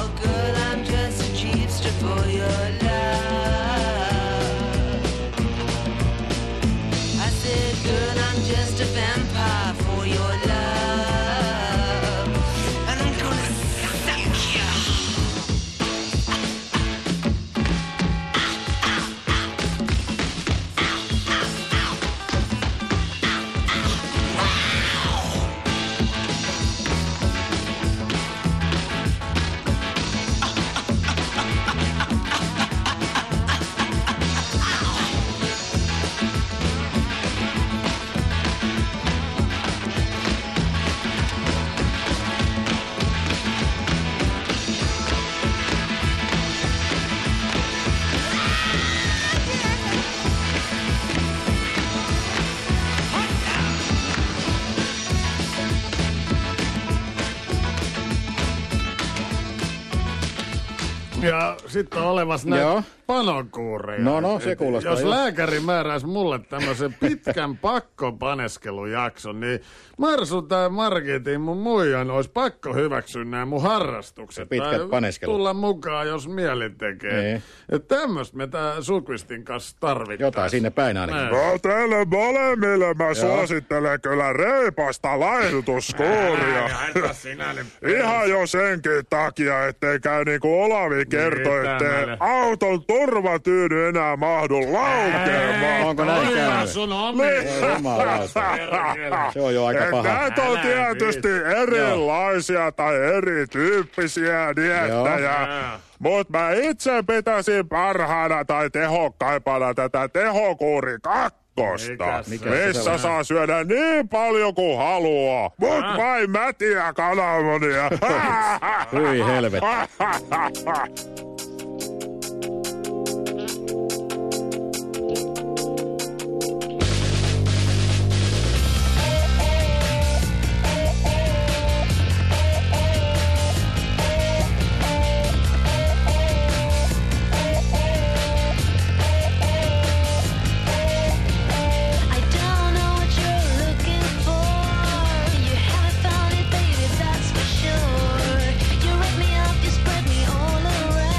For your love. Ja sitten on olemassa näitä panokuureja. No, no, se kuulostaa Jos jo. lääkäri määräisi mulle tämmöisen pitkän pakkopaneskelujakson, niin Marsu tai Margitin mun muijan olisi pakko hyväksyä nämä mun harrastukset. Pitkät tai paneskelut. tulla mukaan, jos mieli tekee. Niin. Että tämmöistä me tää Sukvistin kanssa tarvittaisiin. Jotain sinne päin ainakin. No teille molemmille mä suosittelen kyllä reipasta laihdutuskuuria. Ihan jo senkin takia, ettei käy niinku Olavi kertoi, ettei auton turvatyyny enää mahdu laukeamaan. Onko näin käynyt? Sun Se on jo aika paha. Näitä on tietysti erilaisia tai erityyppisiä diettejä. Mut mä itse pitäisin parhaana tai tehokkaimpana tätä tehokuuri kakkosta, missä saa syödä niin paljon kuin haluaa. Mut vain mätiä kananmunia. Hyi helvetti. Spread me all around.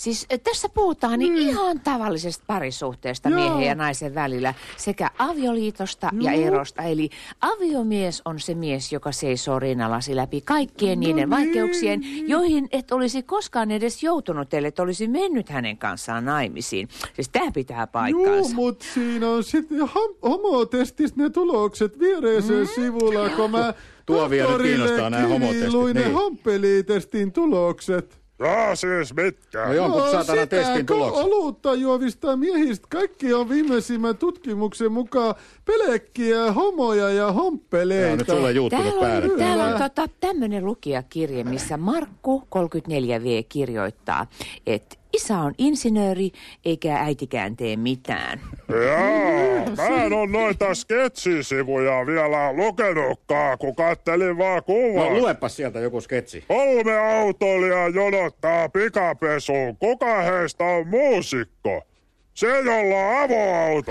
Siis äh, tässä puhutaan niin Mm. ihan tavallisesta parisuhteesta Joo. miehen ja naisen välillä sekä avioliitosta ja No. erosta. Eli aviomies on se mies, joka seisoo rinnallasi läpi kaikkien No niiden niin. vaikeuksien, joihin et olisi koskaan edes joutunut, ellei olisi mennyt hänen kanssaan naimisiin. Siis tämä pitää Joo, paikkaansa. mut siinä on sitten ham- homotestistä ne tulokset viereisellä mm. sivulla, kun mä Tuo vielä nyt kiinnostaa nämä homotestit, luin ne niin. homppelitestin tulokset. Ja siis mitkä? No jonkun saatana testin kun tulokset. olutta juovista miehistä kaikki on viimeisimmän tutkimuksen mukaan pelekkiä homoja ja homppeleita. Tää on nyt sulle juuttunut Täällä päälle. on, täällä on tota, tämmöinen lukijakirje, missä Markku kolmekymmentäneljä vuotias kirjoittaa, että isä on insinööri eikä äitikään tee mitään. Jaa, mä en oo noita sketsisivuja vielä lukenutkaan, kun kattelin vaan kuvaa. No luepas sieltä joku sketsi. Kolme autoilijaa jonottaa pikapesuun. Kuka heistä on muusikko? Se, jolla on avoauto.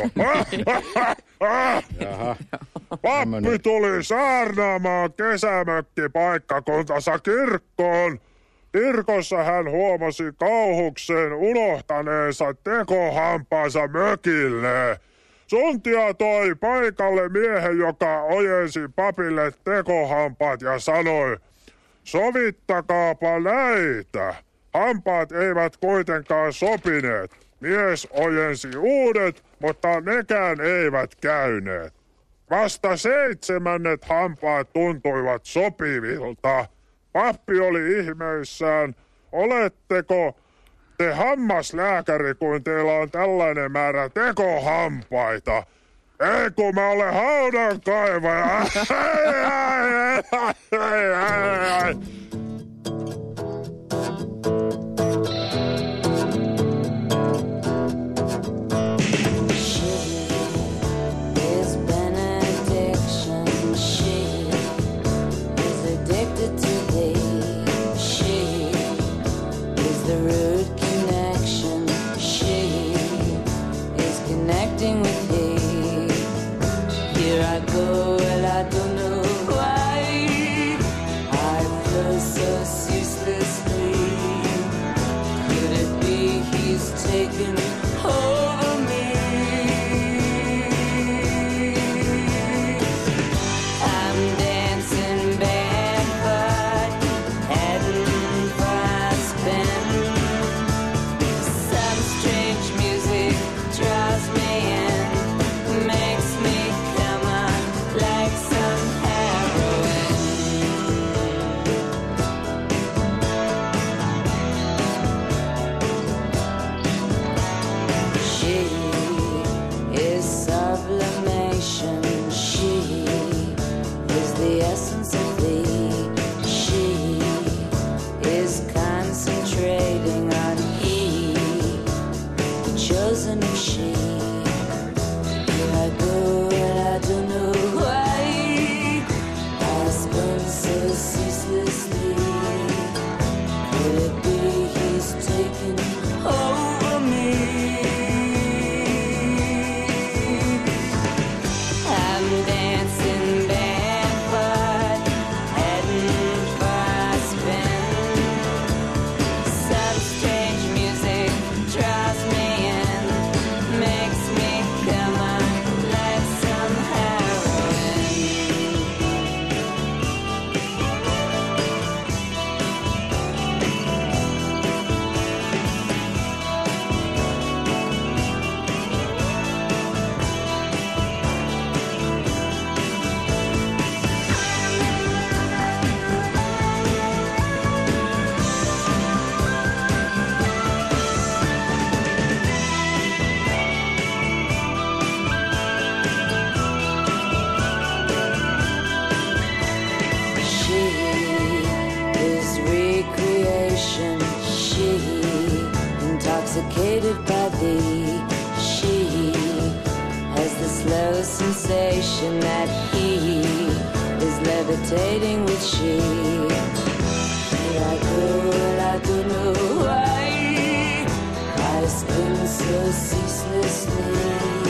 Jaha. Pappi tuli saarnaamaan kesämökkipaikkakuntansa kirkkoon. Kirkossa hän huomasi kauhuksen unohtaneensa tekohampaansa mökille. Suntia toi paikalle miehen, joka ojensi papille tekohampaat ja sanoi, sovitakaapa näitä. Hampaat eivät kuitenkaan sopineet. Mies ojensi uudet, mutta nekään eivät käyneet. Vasta seitsemännet hampaat tuntuivat sopivilta. Pappi oli ihmeissään. Oletteko te hammaslääkäri, kun teillä on tällainen määrä tekohampaita? Ei, kun mä olen haudankaivaja. intoxicated by thee. She has the slow sensation that he is levitating with she. Here I go and I don't know why I spin so ceaselessly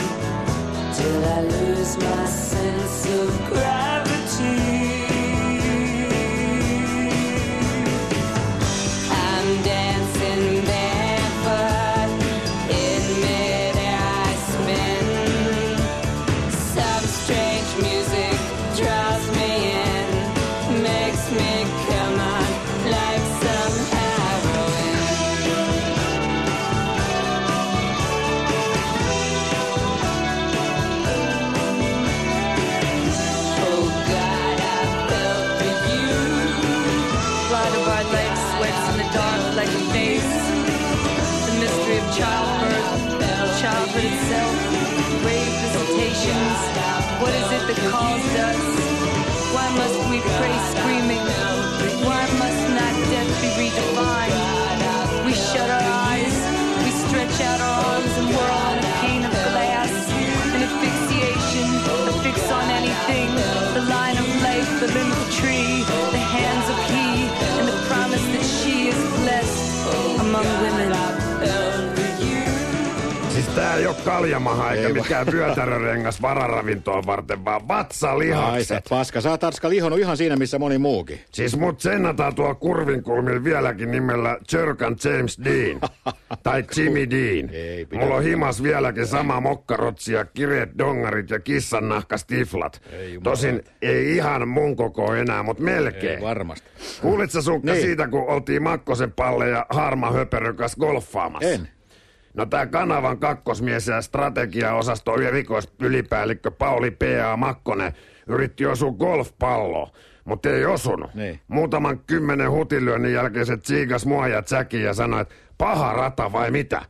till I lose my sense of gravity. I'm dancing barefoot offered itself, brave visitations. What is it that calls us? Why must we pray screaming? Why must not death be redefined? We shut our eyes, we stretch out our arms and whirl on a pane of glass. An asphyxiation, a fix on anything. The line of life, the limb of tree, the hands of he, and the promise that she is blessed among women. Siis tää ei oo kaljamaha eikä mikään vyötärörengas vararavintoa varten, vaan vatsalihakset. Ai sä paska, sä oot Arska lihonut ihan siinä missä moni muukin. Siis mut sennataan tuolla kurvinkulmilla vieläkin nimellä Jerkan James Dean. Tai Jimmy Dean. Ei, pidä. Mulla on himas vieläkin sama mokkarotsi ja kireet dongarit ja kissannahkastiflat. Ei, Tosin ei ihan mun koko enää, mut melkein. Ei varmasti. Kuulit sä Sukka Niin. siitä, kun oltiin Makkosen Palle ja Harma Höperökas golfaamassa? En. No tää kanavan kakkosmies ja strategiaosaston erikoispäällikkö Pauli P A. Makkonen yritti osua golfpalloa, mutta ei osunut. Niin. Muutaman kymmenen hutilyönnin jälkeen se tsiigas mua ja Jackin ja sanoi, että paha rata vai mitä?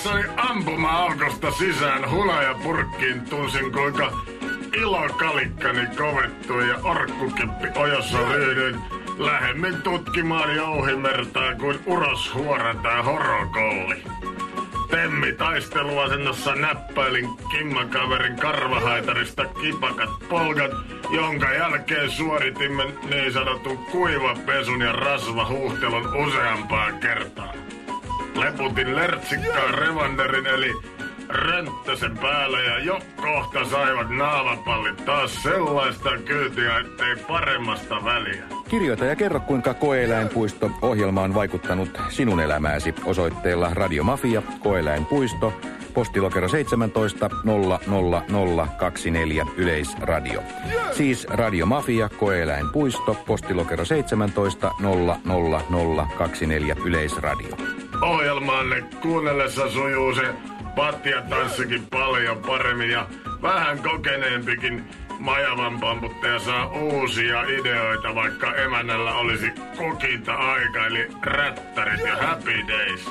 Tullessani ampuma-aukosta sisään hulajapurkkiin tunsin, kuinka ilokalikkani kovettui ja orkkukeppi ojossa ryhdyin lähemmin tutkimaan Jouhimertaa kuin uroshuora tai horokolli. Temmi taisteluasennossa näppäilin kimmakaverin karvahaitarista kipakat polkat, jonka jälkeen suoritimme niin sanotun kuivapesun ja rasvahuhtelun useampaan kertaan. Leputin lertsikkaan revanderin eli rönttäsen päälle ja jo kohta saivat naamapallit taas sellaista kyytiä, ettei paremmasta väliä. Kirjoita ja kerro, kuinka Koeeläinpuisto-ohjelma on vaikuttanut sinun elämääsi osoitteella Radio Mafia, Koeeläinpuisto, postilokero seitsemäntoista nolla nolla nolla kaksikymmentäneljä Yleisradio. Siis Radio Mafia, Koeeläinpuisto, postilokero seitsemäntoista nolla nolla nolla kaksikymmentäneljä Yleisradio. Ohjelmaanne kuunnellessa sujuu se patjatanssikin paljon paremmin ja vähän kokeneempikin majavan pamputtaja saa uusia ideoita, vaikka emännällä olisi kokinta-aika, eli rättärit ja happy days.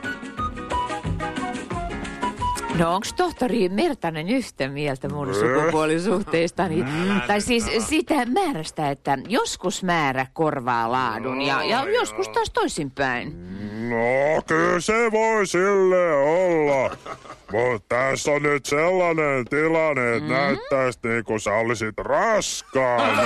No onks tohtori Mertanen yhtä mieltä mun sukupuolisuhteistani? Tai siis sitä määrästä, että joskus määrä korvaa laadun ja, ja joskus taas toisinpäin. No, kyllä se voi sille olla. Mutta tässä on nyt sellainen tilanne, että mm? näyttäisi niin kuin sä olisit raskaana.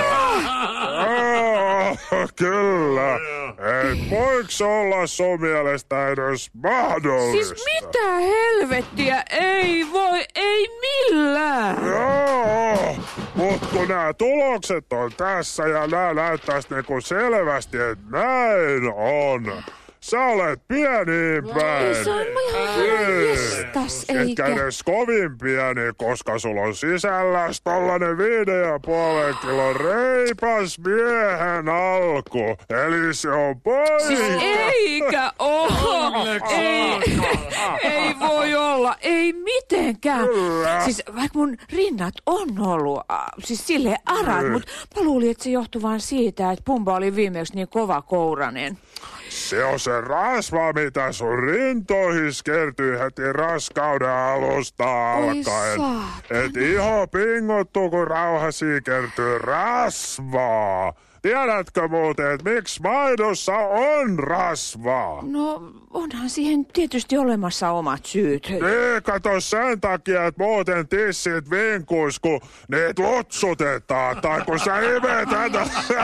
oh, kyllä. Et voiks olla sun mielestä edes mahdollista? Siis mitä helvettiä? Ei voi, ei millään. Joo, mut kun nämä tulokset on tässä ja nämä näyttäisi niin kuin selvästi, että näin on. Sä olet pieni päin. No, se on ihan jestas, eikä. Etkä edes kovin pieni, koska sulla on sisälläs tollanen viiden ja puolen kilon reipas miehen alku. Eli se on poika. Siis eikä oo. Ei, ei voi olla. Ei mitenkään. Kyllä. Siis vaikka mun rinnat on ollut, äh, siis silleen arat, mm. mutta mä luulin, että se johtuu vaan siitä, että pumba oli viimeksi niin kova kouranen. Se on se rasva, mitä sun rintoihin kertyy heti raskauden alusta alkaen. Et iho pingottuu, kun rauhasi kertyy rasvaa. Tiedätkö muuten, että miksi maidossa on rasvaa? No, onhan siihen tietysti olemassa omat syyt. Niin, kato sen takia, että muuten tissit vinkuis, kun niitä lutsutetaan, tai kun sä imetät.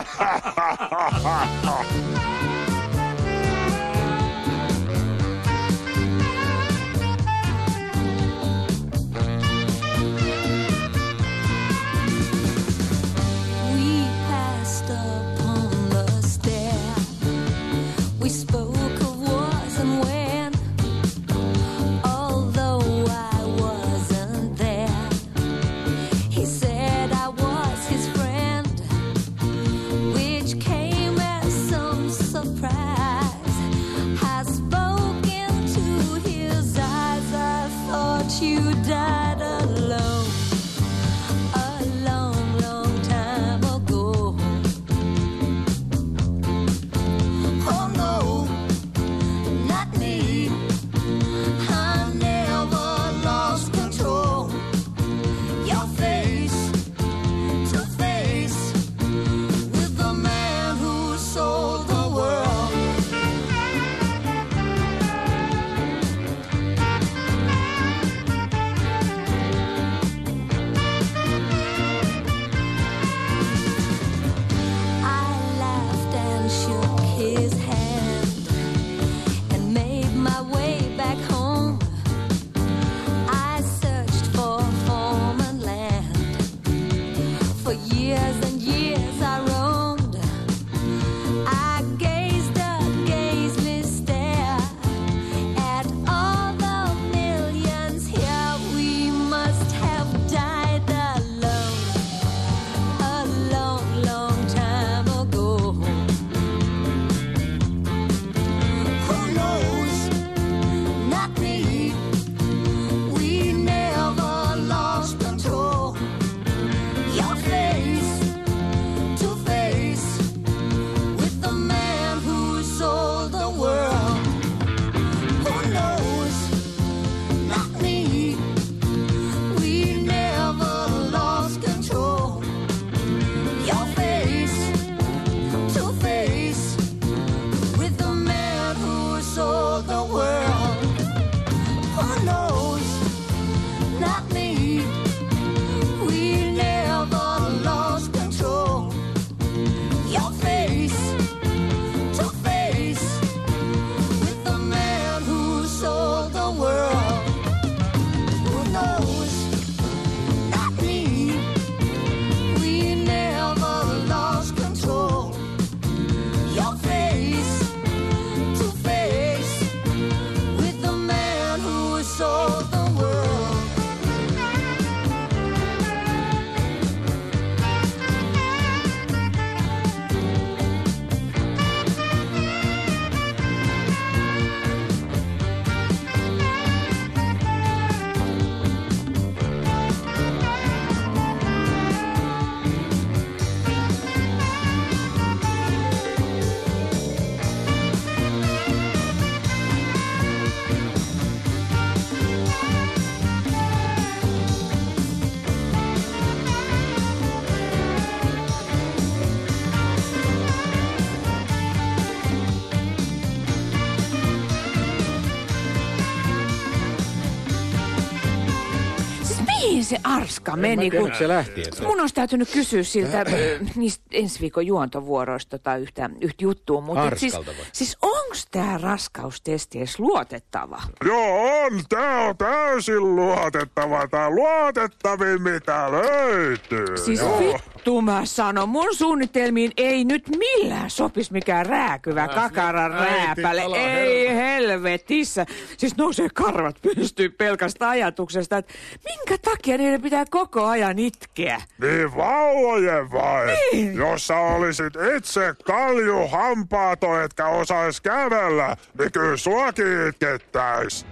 We spoke of wars and when, although I wasn't there, he said I was his friend, which came as some se Arska meni? Kun se lähti. Että... Mun olisi täytynyt kysyä siltä äh, niistä ensi viikon juontovuoroista tai yhtä, yhtä juttua. Mutta siis, siis onks tää raskaustesti edes luotettava? Joo, on. Tää on täysin luotettava. Tää luotettavin mitä löytyy. Siis Joo. vittu mä sanon, mun suunnitelmiin ei nyt millään sopis mikään rääkyvä kakaran rääpäle. Ei helvetissä. Siis nousee karvat pystyy pelkästä ajatuksesta, että minkä takia niiden pitää koko ajan itkeä. Niin vauvojen vai? Niin. Jos sä olisit itse kalju hampaato, etkä osais kävellä, niin kyllä suakin itkettäis.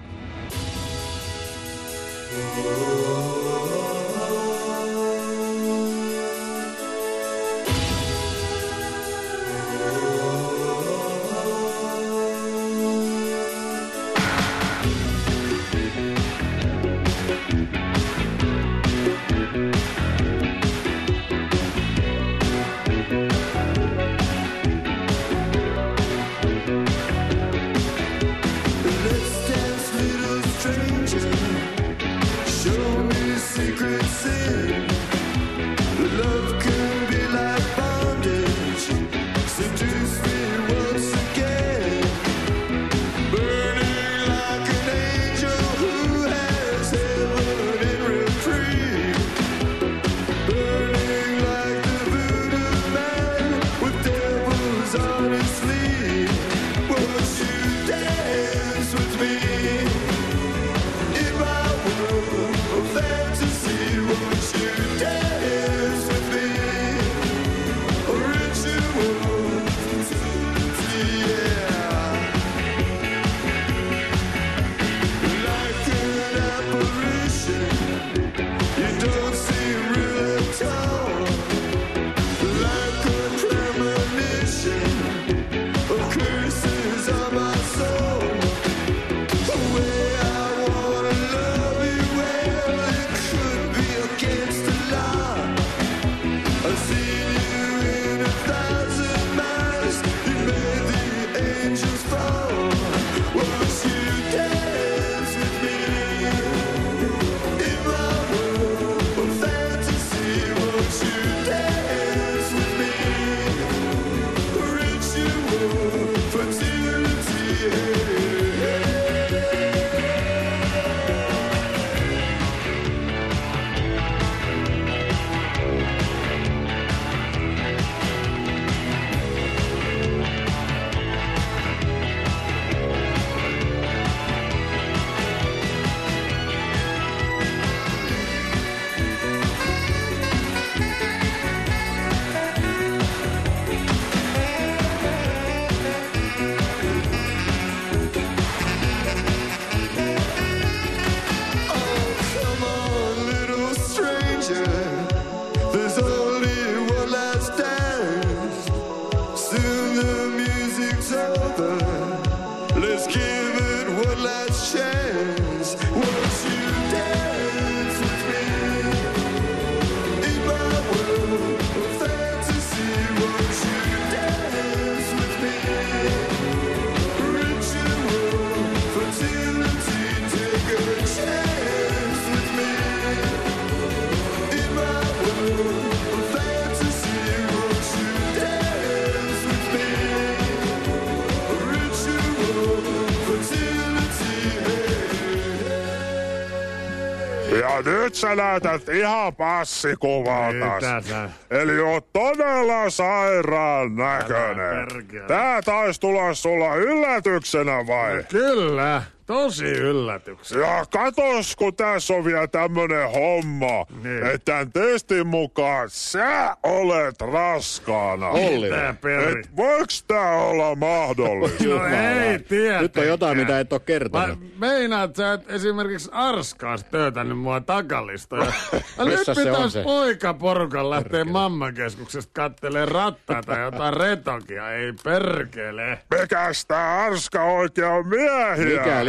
Ja nyt sä näytät ihan passikuvaltas. Eli oot todella sairaan näköinen. Tää taisi tulla sulla yllätyksenä vai? No kyllä, tosi yllätyksenä. Ja katos, kun tässä on vielä tämmönen homma, niin. Että tämän testin mukaan sä olet raskaana. Olli. Et voiks tää olla mahdollista? No ei tiedä. Nyt on jotain, mitä et oo kertonut. Mä meinaat sä, että esimerkiksi Arskaas töötänyt mua takalistoja. Nyt pitäis poikaporukan lähteä mammakeskuksesta kattelee rattaita tai jotain retokia. Ei perkele. Mikäs tää Arska oikein on miehiä? Mikä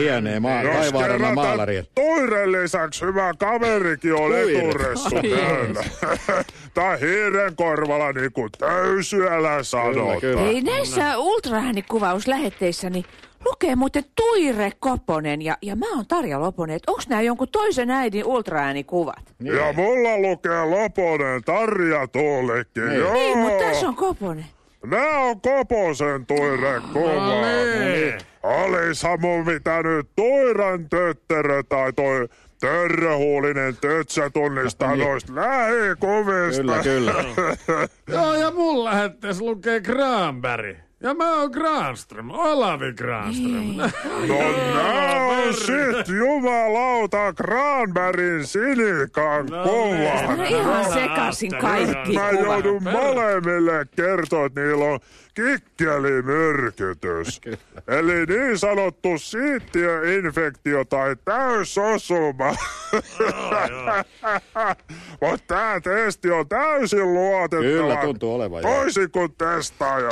lienee maa, taivaanrannan maalari. Toiren lisäksi hyvä kaverikin on eturessu täynnä. Tai hiiren korvalla, niin kuin Töysyälä sanotaan. Hei, näissä ultraäänikuvausllähetteissäni lukee muuten Tuire Koponen ja, ja mä oon Tarja Loponen. Onks nää jonkun toisen äidin ultraäänikuvat? Niin. Ja mulla lukee Loponen Tarja Tuulikki. Niin, niin mutta tässä on Koponen. Nää on Koposen Tuire kuva. No niin. Olishan mun pitänyt Tuiran tötterö tai toi Törröhuulinen tötsä tunnistaa noista lähikuvista. Kyllä, kyllä. Joo, ja mun lähetteessä lukee Granberg. Ja mä oon Granström, Olavi Granström. No nää on sit jumalauta Granbergin sinikan kuva. No ihan sekasin kaikki Mä kuvat. joudun molemmille kertoa, että niillä on kikkelimyrkytys. Eli niin sanottu siittiöinfektio tai täysosuma. Mutta tää testi on täysin luotettava. Kyllä, tuntuu olevan. Toisin kuin testaaja.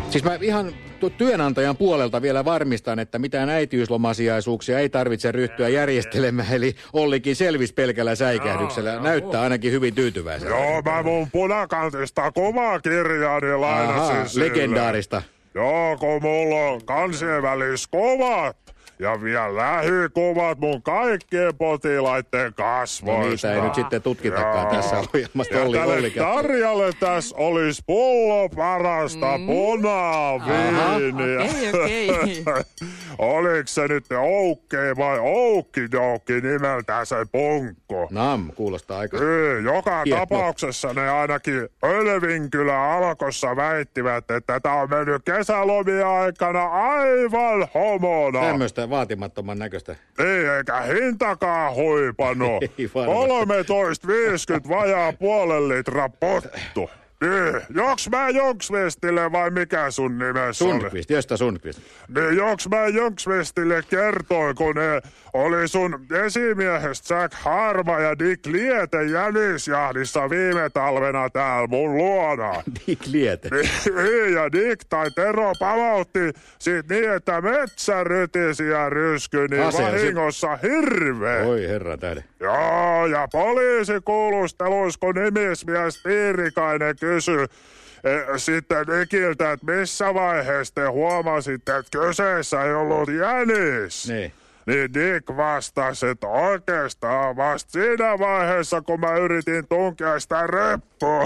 Siis mä ihan työnantajan puolelta vielä varmistan, että mitään äitiyslomasijaisuuksia ei tarvitse ryhtyä järjestelemään, eli Ollikin selvisi pelkällä säikähdyksellä. Joo, Näyttää joo. ainakin hyvin tyytyväiseltä. Joo, mä mun punakantista kuvakirjaani lainasin sille. Legendaarista. Joo, kun mulla on kansainväliskovat ja vielä lähikuvat mun kaikkien potilaiden kasvoista. No niitä ei nyt sitten tutkitakaan Joo. tässä ohjelmassa. Ja Olli, tälle Olli, Tarjalle tässä olisi pullo parasta mm. punaviiniä. Okei, okei. Okay, Oliko se nyt Oukkei vai Oukkijoukki nimeltään se punkko? Nam, kuulostaa aika... Ei, joka Hieno. tapauksessa ne ainakin Ölvinkylän Alkossa väittivät, että tämä on mennyt kesälomia aikana aivan homona. Tämmöistä vaatimattoman näköistä. Ei, eikä hintakaan huipannut. kolmetoista viisikymmentä vajaa puolen litra pottu. Niin, joks mä Jonksvestille vai mikä sun nimessä oli? Sundqvist, Gösta Sundqvist. Niin, joks mä Jonksvestille kertoin, kun ne oli sun esimiehestä Jack Harma ja Dick Liete jänisjahdissa viime talvena täällä mun luona. Dick Liete? Niin, ja Dick tai Tero pamautti sit niin, että metsä rytisi ja rysky, niin Ase, vahingossa se... hirveä. Oi herra tähden. Joo, ja poliisikuulusteluis, kun nimismies Tiirikainen kysyi e, sitten Dickiltä, että missä vaiheessa te huomasitte, että kyseessä ei ollut jänis. Niin. Niin Dick vastasi, että oikeastaan vasta siinä vaiheessa, kun mä yritin tunkea sitä reppua.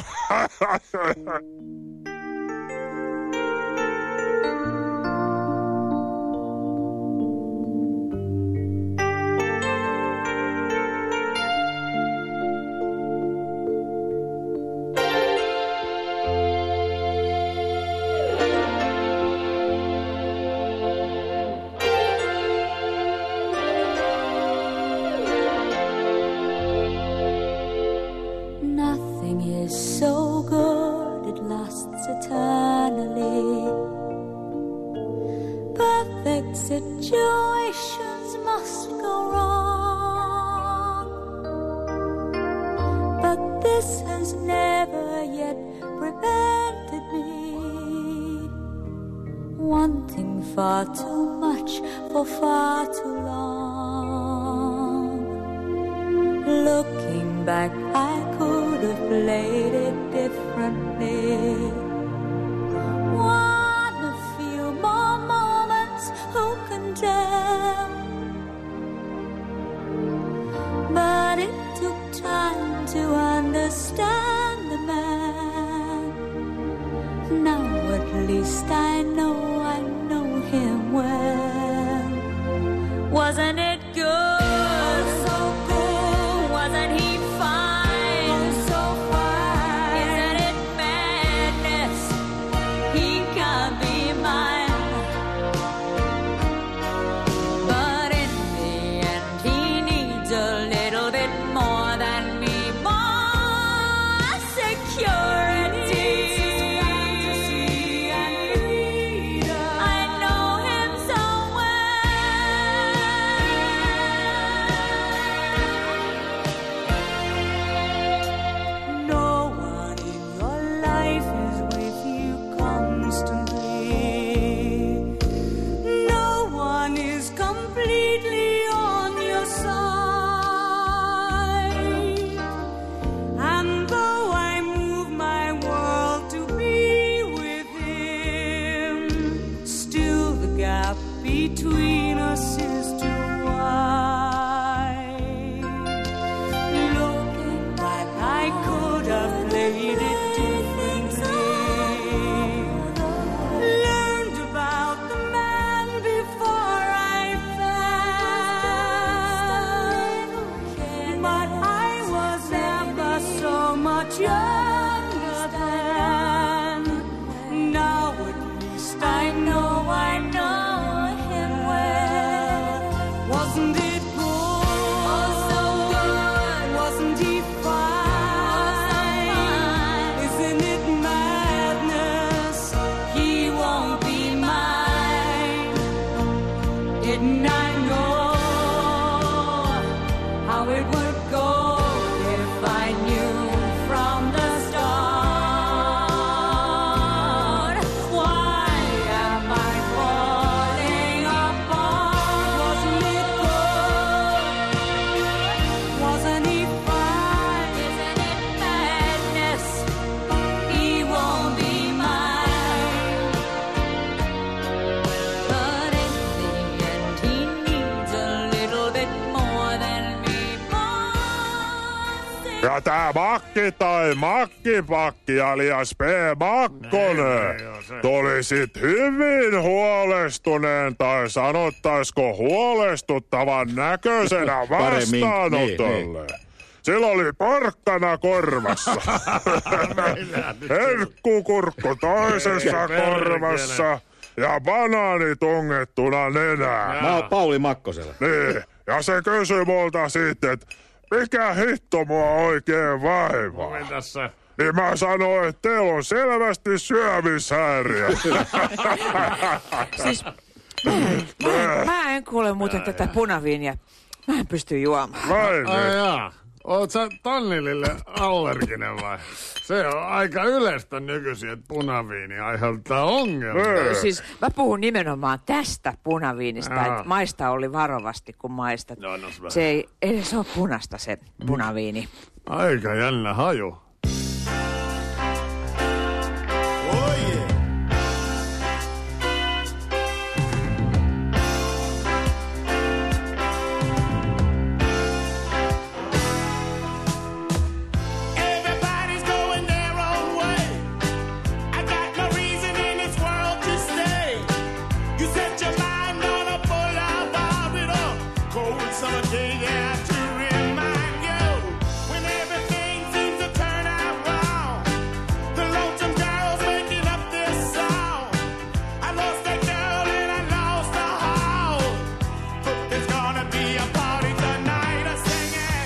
So good it lasts eternally. Perfect situations must go wrong, but this has never yet prevented me wanting far too much for far too long. Looking back, I could have played it differently. One a few more moments, who can tell? But it took time to understand the man. Now at least I know I know him well. Wasn't it good? Between us is too wide. Looking back, I could have played it differently. Learned about the man before I fell. But I was never so much younger then. Now at least I know, I know. tää Makki tai Makkipakki alias P. Makkonen tuli sit hyvin huolestuneen tai sanottaisiko huolestuttavan näköisenä vastaanotolle. Sillä oli porkkana korvassa. Herkkukurkku toisessa korvassa ja banaani tungettuna nenään. Mä oon Pauli Makkosella. Niin, ja se kysyi multa sitten, että mikä hitto mua oikein vaivaa. Mitäs se? Niin mä sanoin, että teillä on selvästi syömishäiriö. Siis mä, mä, mä en kuule muuten tätä punaviiniä. Mä en pysty juomaan. Vai Ai jaa. Oot sä tannilille allerginen vai? Se on aika yleistä nykyisin, että punaviini aiheuttaa ongelmia. Siis mä puhun nimenomaan tästä punaviinistä, Jaa. että maista oli varovasti, kun maistat. No, no, se- Se ei edes ole punasta se punaviini. Aika jännä haju. Everybody's going their own way. I got no reason in this world to stay. You set your mind on a full of it all. Cold summer day there to remind you when everything seems to turn out wrong. The lonesome girl's making up this song. I lost that girl and I lost the house. But there's gonna be a party tonight. I sing it.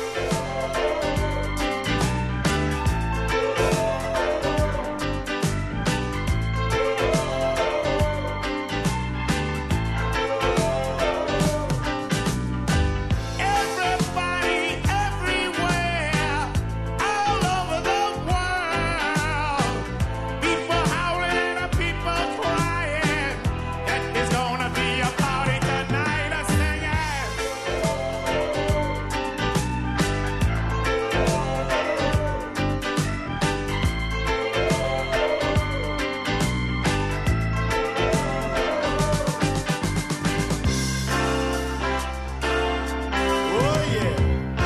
Everybody, everywhere, all over the world. People howling and people crying. That is gonna be a party tonight. I sing it. Oh yeah.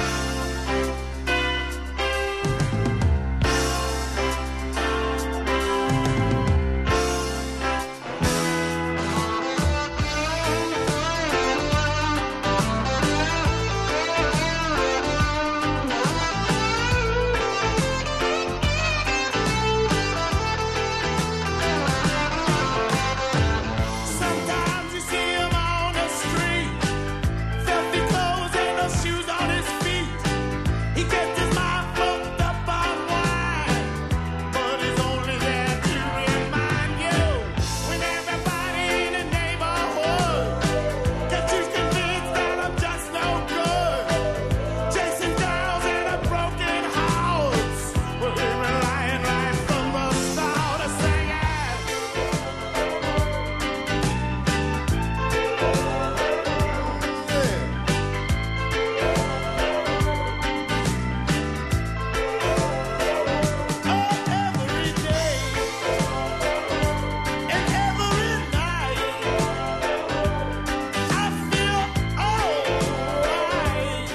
Sometimes you see him on the street, filthy clothes and no shoes on his feet. He gets his mind fucked up on wine, but he's only there to remind you when everybody in the neighborhood gets you convinced that I'm just no good. Chasing girls in a broken house, well, we were lying right from the start. I sang it. Every day and every night, I feel alright.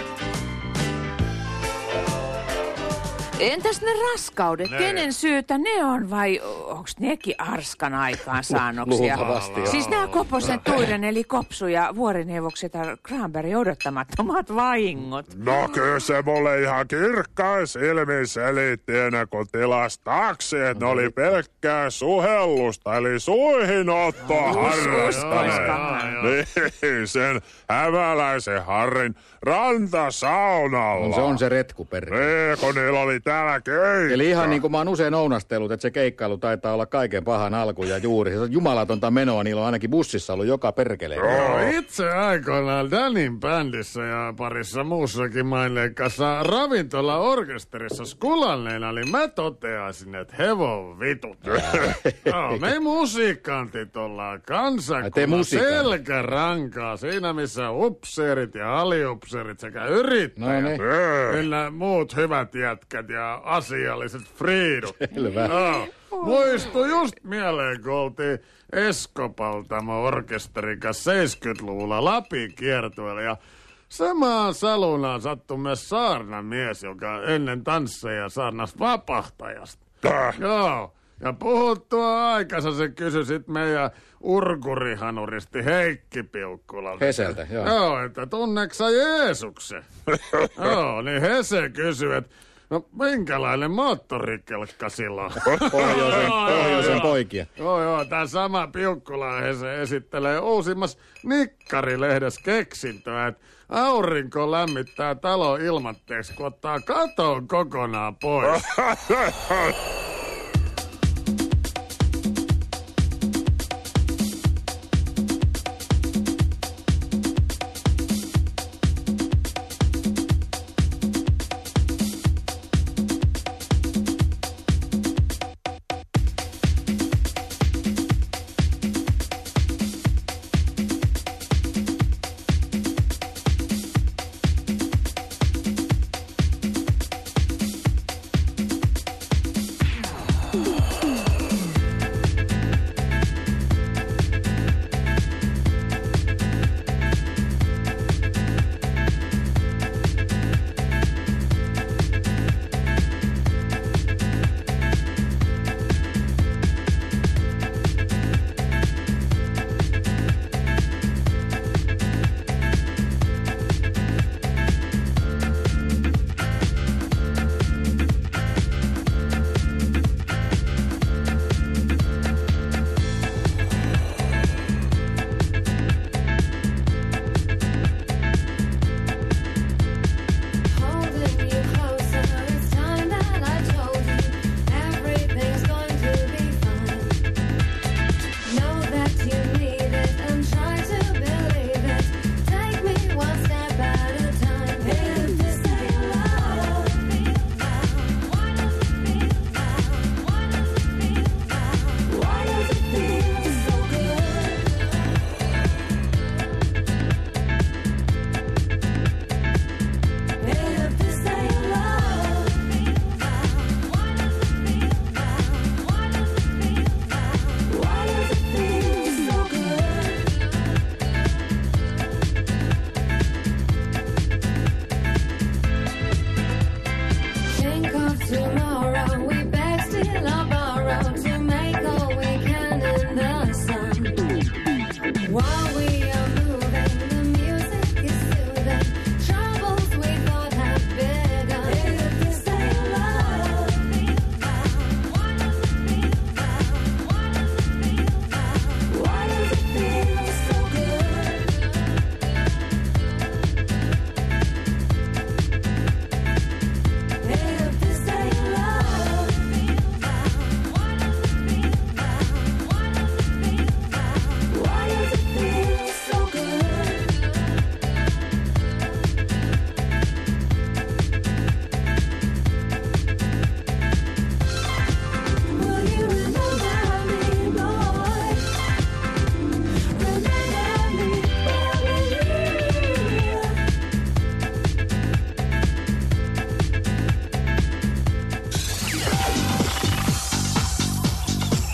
Entäs ne raskaudet? Ne. Kenen syytä ne on vai onks nekin Arskan aikaansaannoksia? Luultavasti joo. Siis nämä Koposen Tuiren eli Kopsu ja vuorineuvokset ja Granberg odottamattomat vahingot. No kyllä se mulle ihan kirkkain silmin selitti ennen kuin tilas taksi, että ne oli pelkkää suhellusta, eli suihinottoa harrastaneet. Niin, sen hämäläisen Harrin rantasaunalla. No, se on se retkuperke. Niin, kun niillä oli täällä keikka. Eli ihan niin kuin mä oon usein ounastellut, että se keikkailu taitaa olla kaiken pahan alku ja juuri. Se on jumalatonta menoa, niillä on ainakin bussissa ollut joka perkeleen. Joo, itse aikoinaan Danin bändissä ja parissa muussakin maineikassa ravintola-orkesterissa skulanneena, niin mä toteaisin, että hevon vitut. Joo, me musiikkantit ollaan Ai, te kansakunnan musiikantit. selkärankaa siinä, missä upseerit ja aliupseerit sekä yrittäjät No niin. ynnä muut hyvät jätkät ja asialliset friidut. Selvä. Joo. Muistu just mieleen, kun oltiin Eskopaltamo orkesterin kanssa seitsemänkymmentäluvulla Lapin kiertueella ja samaan salunaan sattui myös saarnamies, joka ennen tansseja saarnas vapahtajasta. Tää? Joo. Ja puhuttua aikansa se kysyi sit meidän urkurihanuristi Heikki Piukkulalta. Heseltä, joo. Joo, että tunneksä Jeesuksen? Joo, niin Hese kysyi, että no minkälainen moottorikelkka sillä on? Pohjoisen, pohjoisen poikia. Joo, joo, tää sama Piukkula Hese esittelee uusimmas Nikkari-lehdessä keksintöä, että aurinko lämmittää talo ilmatteeksi, kun ottaa katon kokonaan pois.